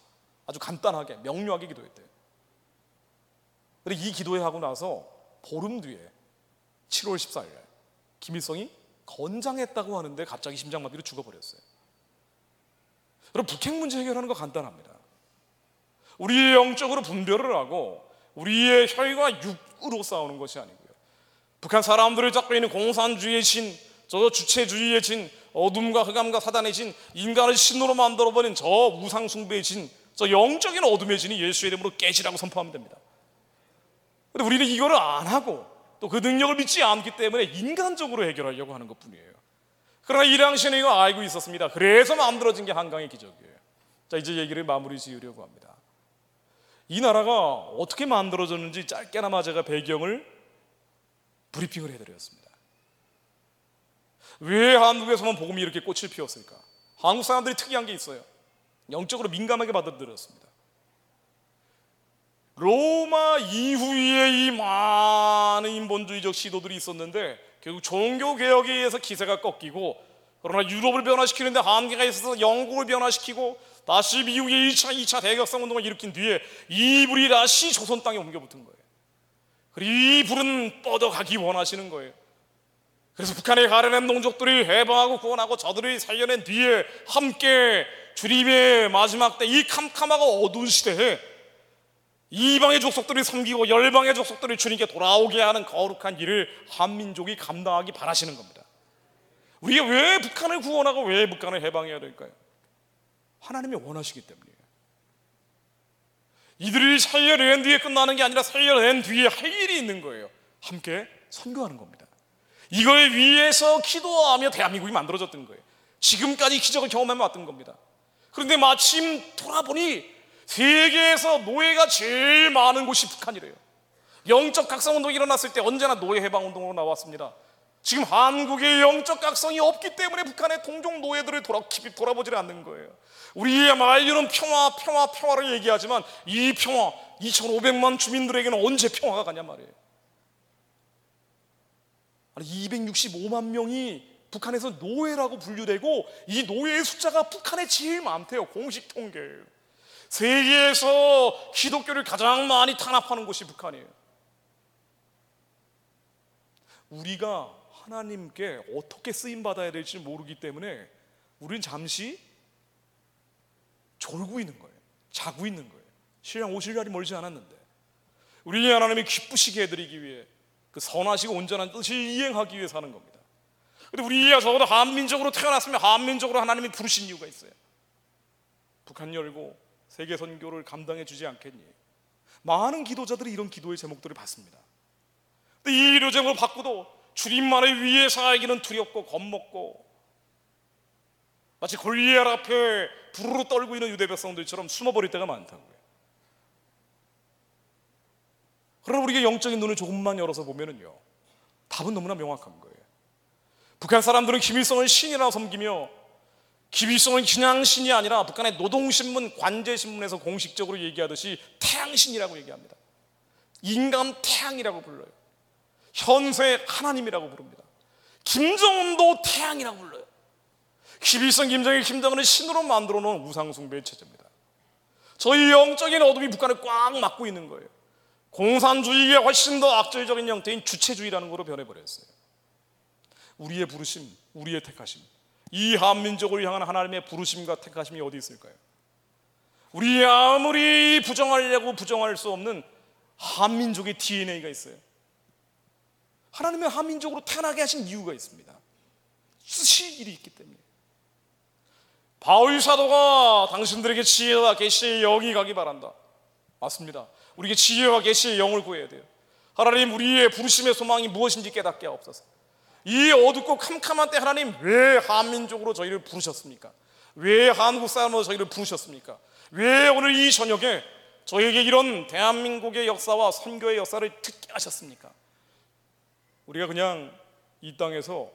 아주 간단하게 명료하게 기도했대요. 그런데 이 기도회 하고 나서 보름 뒤에 7월 14일 날 김일성이 건장했다고 하는데 갑자기 심장마비로 죽어버렸어요. 여러분, 북핵 문제 해결하는 거 간단합니다. 우리의 영적으로 분별을 하고 우리의 혈과 육으로 싸우는 것이 아니고요, 북한 사람들을 잡고 있는 공산주의의 진, 저 주체주의의 진, 어둠과 흑암과 사단의 진, 인간을 신으로 만들어버린 저 우상숭배의 진, 저 영적인 어둠의 진이 예수의 이름으로 깨지라고 선포하면 됩니다. 그런데 우리는 이거를 안 하고 또 그 능력을 믿지 않기 때문에 인간적으로 해결하려고 하는 것뿐이에요. 그러나 이 당시에는 이거 알고 있었습니다. 그래서 만들어진 게 한강의 기적이에요. 자, 이제 얘기를 마무리 지으려고 합니다. 이 나라가 어떻게 만들어졌는지 짧게나마 제가 배경을 브리핑을 해드렸습니다. 왜 한국에서만 복음이 이렇게 꽃을 피웠을까? 한국 사람들이 특이한 게 있어요. 영적으로 민감하게 받아들였습니다. 로마 이후에 이 많은 인본주의적 시도들이 있었는데 결국 종교개혁에 의해서 기세가 꺾이고, 그러나 유럽을 변화시키는데 한계가 있어서 영국을 변화시키고 다시 미국의 2차 대격성 운동을 일으킨 뒤에 이 불이 다시 조선 땅에 옮겨붙은 거예요. 그리고 이 불은 뻗어가기 원하시는 거예요. 그래서 북한에 가려낸 농족들이 해방하고 구원하고 저들이 살려낸 뒤에 함께 주님의 마지막 때 이 캄캄하고 어두운 시대에 이방의 족속들이 섬기고 열방의 족속들이 주님께 돌아오게 하는 거룩한 일을 한민족이 감당하기 바라시는 겁니다. 우리가 왜 북한을 구원하고 왜 북한을 해방해야 될까요? 하나님이 원하시기 때문이에요. 이들이 살려낸 뒤에 끝나는 게 아니라 살려낸 뒤에 할 일이 있는 거예요. 함께 선교하는 겁니다. 이걸 위해서 기도하며 대한민국이 만들어졌던 거예요. 지금까지 기적을 경험해 왔던 겁니다. 그런데 마침 돌아보니 세계에서 노예가 제일 많은 곳이 북한이래요. 영적 각성운동이 일어났을 때 언제나 노예 해방운동으로 나왔습니다. 지금 한국의 영적 각성이 없기 때문에 북한의 동족 노예들을 깊이 돌아보지 않는 거예요. 우리의 말로는 평화를 얘기하지만 이 평화, 2,500만 주민들에게는 언제 평화가 가냐 말이에요. 아니, 265만 명이 북한에서 노예라고 분류되고 이 노예의 숫자가 북한에 제일 많대요. 공식 통계예요. 세계에서 기독교를 가장 많이 탄압하는 곳이 북한이에요. 우리가 하나님께 어떻게 쓰임받아야 될지 모르기 때문에 우리는 잠시 졸고 있는 거예요. 자고 있는 거예요. 신랑 오실 날이 멀지 않았는데 우리 하나님이 기쁘시게 해드리기 위해 그 선하시고 온전한 뜻을 이행하기 위해 사는 겁니다. 그런데 우리가 적어도 한민족으로 태어났으면 한민족으로 하나님이 부르신 이유가 있어요. 북한 열고 세계 선교를 감당해 주지 않겠니? 많은 기도자들이 이런 기도의 제목들을 받습니다. 근데 이 기도 제목을 받고도 주님만을 위해 살기는 두렵고 겁먹고 마치 골리앗 앞에 부르르 떨고 있는 유대 백성들처럼 숨어버릴 때가 많다고요. 그러나 우리가 영적인 눈을 조금만 열어서 보면은요, 답은 너무나 명확한 거예요. 북한 사람들은 김일성을 신이라 섬기며, 김일성은 그냥 신이 아니라 북한의 노동신문, 관제신문에서 공식적으로 얘기하듯이 태양신이라고 얘기합니다. 인간 태양이라고 불러요. 현세 하나님이라고 부릅니다. 김정은도 태양이라고 불러요. 김일성, 김정일, 김정은을 신으로 만들어 놓은 우상숭배의 체제입니다. 저희 영적인 어둠이 북한을 꽉 막고 있는 거예요. 공산주의의 훨씬 더 악질적인 형태인 주체주의라는 것으로 변해버렸어요. 우리의 부르심, 우리의 택하심, 이 한민족을 향한 하나님의 부르심과 택하심이 어디 있을까요? 우리 아무리 부정하려고 부정할 수 없는 한민족의 DNA가 있어요. 하나님의 한민족으로 태어나게 하신 이유가 있습니다. 쓰실 일이 있기 때문에. 바울 사도가 당신들에게 지혜와 계시의 영이 가기 바란다. 맞습니다. 우리에게 지혜와 계시의 영을 구해야 돼요. 하나님, 우리의 부르심의 소망이 무엇인지 깨닫게 하옵소서. 이 어둡고 캄캄한 때 하나님 왜 한민족으로 저희를 부르셨습니까? 왜 한국 사람으로 저희를 부르셨습니까? 왜 오늘 이 저녁에 저에게 이런 대한민국의 역사와 선교의 역사를 듣게 하셨습니까? 우리가 그냥 이 땅에서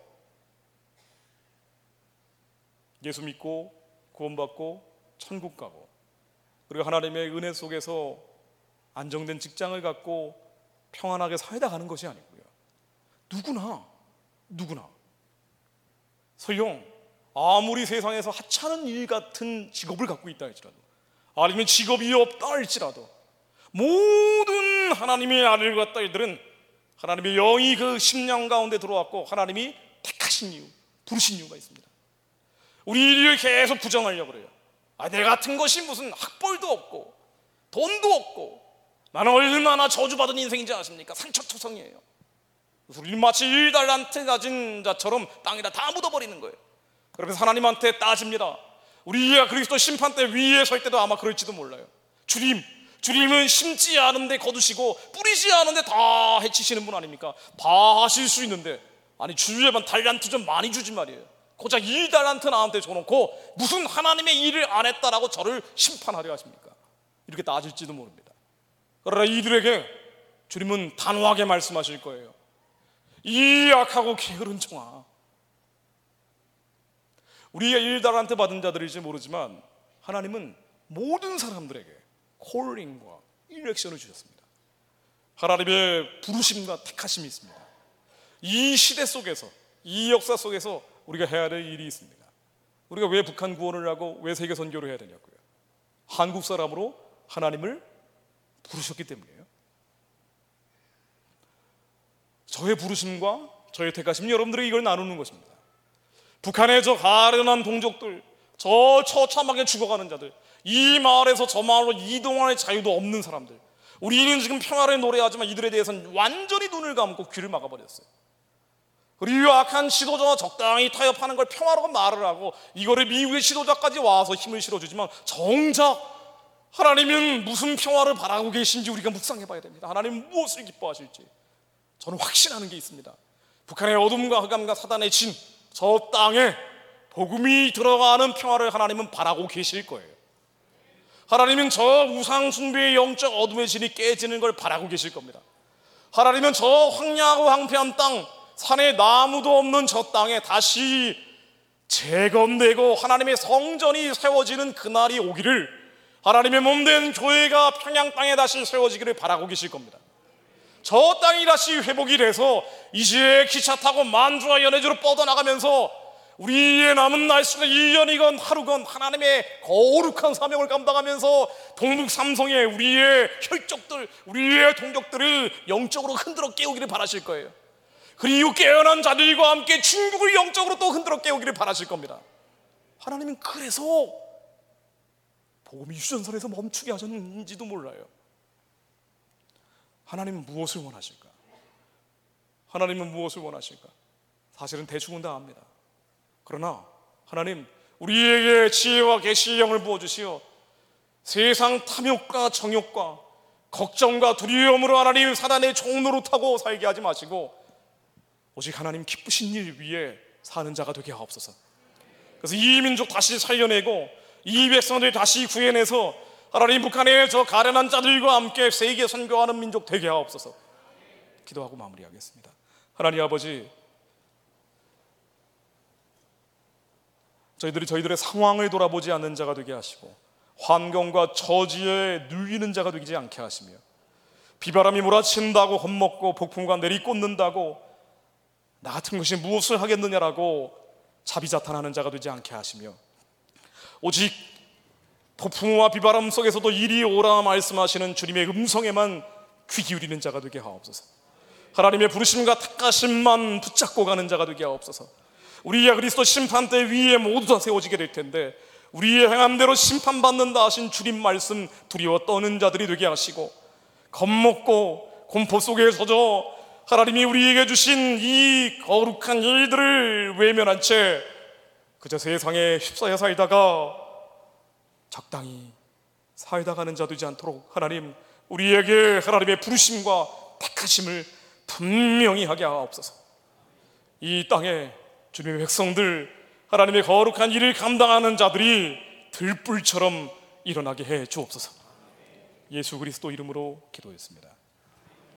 예수 믿고 구원받고 천국 가고, 그리고 하나님의 은혜 속에서 안정된 직장을 갖고 평안하게 살다 가는 것이 아니고요, 누구나 설령 아무리 세상에서 하찮은 일 같은 직업을 갖고 있다 할지라도, 아니면 직업이 없다 할지라도 모든 하나님의 아들과 딸들은 하나님의 영이 그 심령 가운데 들어왔고 하나님이 택하신 이유, 부르신 이유가 있습니다. 우리 일을 계속 부정하려고 그래요. 내 같은 것이 무슨 학벌도 없고 돈도 없고 나는 얼마나 저주받은 인생인지 아십니까? 상처투성이에요. 우리 마치 1달란트 가진 자처럼 땅에다 다 묻어버리는 거예요. 그러면서 하나님한테 따집니다. 우리가 그리스도 심판대 위에 설 때도 아마 그럴지도 몰라요. 주님은 심지 않은데 거두시고 뿌리지 않은데 다 해치시는 분 아닙니까? 다 하실 수 있는데 주위에만 달란트 좀 많이 주지 말이에요. 고작 2달란트 나한테 줘놓고 무슨 하나님의 일을 안 했다라고 저를 심판하려 하십니까? 이렇게 따질지도 모릅니다. 그러나 이들에게 주님은 단호하게 말씀하실 거예요. 이 악하고 게으른 종아, 우리가 1달란트 받은 자들일지 모르지만 하나님은 모든 사람들에게 콜링과 일렉션을 주셨습니다. 하나님의 부르심과 택하심이 있습니다. 이 시대 속에서, 이 역사 속에서 우리가 해야 될 일이 있습니다. 우리가 왜 북한 구원을 하고 왜 세계 선교를 해야 되냐고요? 한국 사람으로 하나님을 부르셨기 때문이에요. 저의 부르심과 저의 택하심, 여러분들에게 이걸 나누는 것입니다. 북한의 저 가련한 동족들, 저 처참하게 죽어가는 자들, 이 마을에서 저 마을로 이동할 자유도 없는 사람들, 우리는 지금 평화를 노래하지만 이들에 대해서는 완전히 눈을 감고 귀를 막아버렸어요. 그리고 악한 지도자와 적당히 타협하는 걸 평화라고 말을 하고 이거를 미국의 지도자까지 와서 힘을 실어주지만 정작 하나님은 무슨 평화를 바라고 계신지 우리가 묵상해 봐야 됩니다. 하나님은 무엇을 기뻐하실지 저는 확신하는 게 있습니다. 북한의 어둠과 흑암과 사단의 진, 저 땅에 복음이 들어가는 평화를 하나님은 바라고 계실 거예요. 하나님은 저 우상 숭배의 영적 어둠의 진이 깨지는 걸 바라고 계실 겁니다. 하나님은 저 황량하고 황폐한 땅, 산에 나무도 없는 저 땅에 다시 재건되고 하나님의 성전이 세워지는 그날이 오기를, 하나님의 몸된 교회가 평양 땅에 다시 세워지기를 바라고 계실 겁니다. 저 땅이 다시 회복이 돼서 이제 기차 타고 만주와 연해주로 뻗어나가면서 우리의 남은 날수가 1년이건 하루건 하나님의 거룩한 사명을 감당하면서 동북 삼성에 우리의 혈족들, 우리의 동족들을 영적으로 흔들어 깨우기를 바라실 거예요. 그리고 깨어난 자들과 함께 중국을 영적으로 또 흔들어 깨우기를 바라실 겁니다. 하나님은 그래서 복음이 유전선에서 멈추게 하셨는지도 몰라요. 하나님은 무엇을 원하실까? 하나님은 무엇을 원하실까? 사실은 대충은 다 압니다. 그러나 하나님 우리에게 지혜와 계시의 영을 부어주시어 세상 탐욕과 정욕과 걱정과 두려움으로 하나님 사단의 종노릇하고 살게 하지 마시고 오직 하나님 기쁘신 일 위에 사는 자가 되게 하옵소서. 그래서 이 민족 다시 살려내고 이 백성들 다시 구해내서 하나님 북한의 저 가련한 자들과 함께 세계 선교하는 민족 되게 하옵소서. 기도하고 마무리하겠습니다. 하나님 아버지, 저희들의 상황을 돌아보지 않는 자가 되게 하시고 환경과 처지에 눌리는 자가 되지 않게 하시며 비바람이 몰아친다고 겁먹고 폭풍과 내리꽂는다고 나 같은 것이 무엇을 하겠느냐라고 자비자탄하는 자가 되지 않게 하시며 오직 폭풍과 비바람 속에서도 이리 오라 말씀하시는 주님의 음성에만 귀 기울이는 자가 되게 하옵소서. 하나님의 부르심과 택하심만 붙잡고 가는 자가 되게 하옵소서. 우리가 그리스도 심판대 위에 모두 다 세워지게 될 텐데 우리의 행함대로 심판받는다 하신 주님 말씀 두려워 떠는 자들이 되게 하시고 겁먹고 공포 속에 젖어 하나님이 우리에게 주신 이 거룩한 일들을 외면한 채 그저 세상에 휩싸여 살다가 적당히 살다 가는 자 되지 않도록 하나님 우리에게 하나님의 부르심과 택하심을 분명히 하게 하옵소서. 이 땅에 주님의 백성들 하나님의 거룩한 일을 감당하는 자들이 들불처럼 일어나게 해 주옵소서. 예수 그리스도 이름으로 기도했습니다.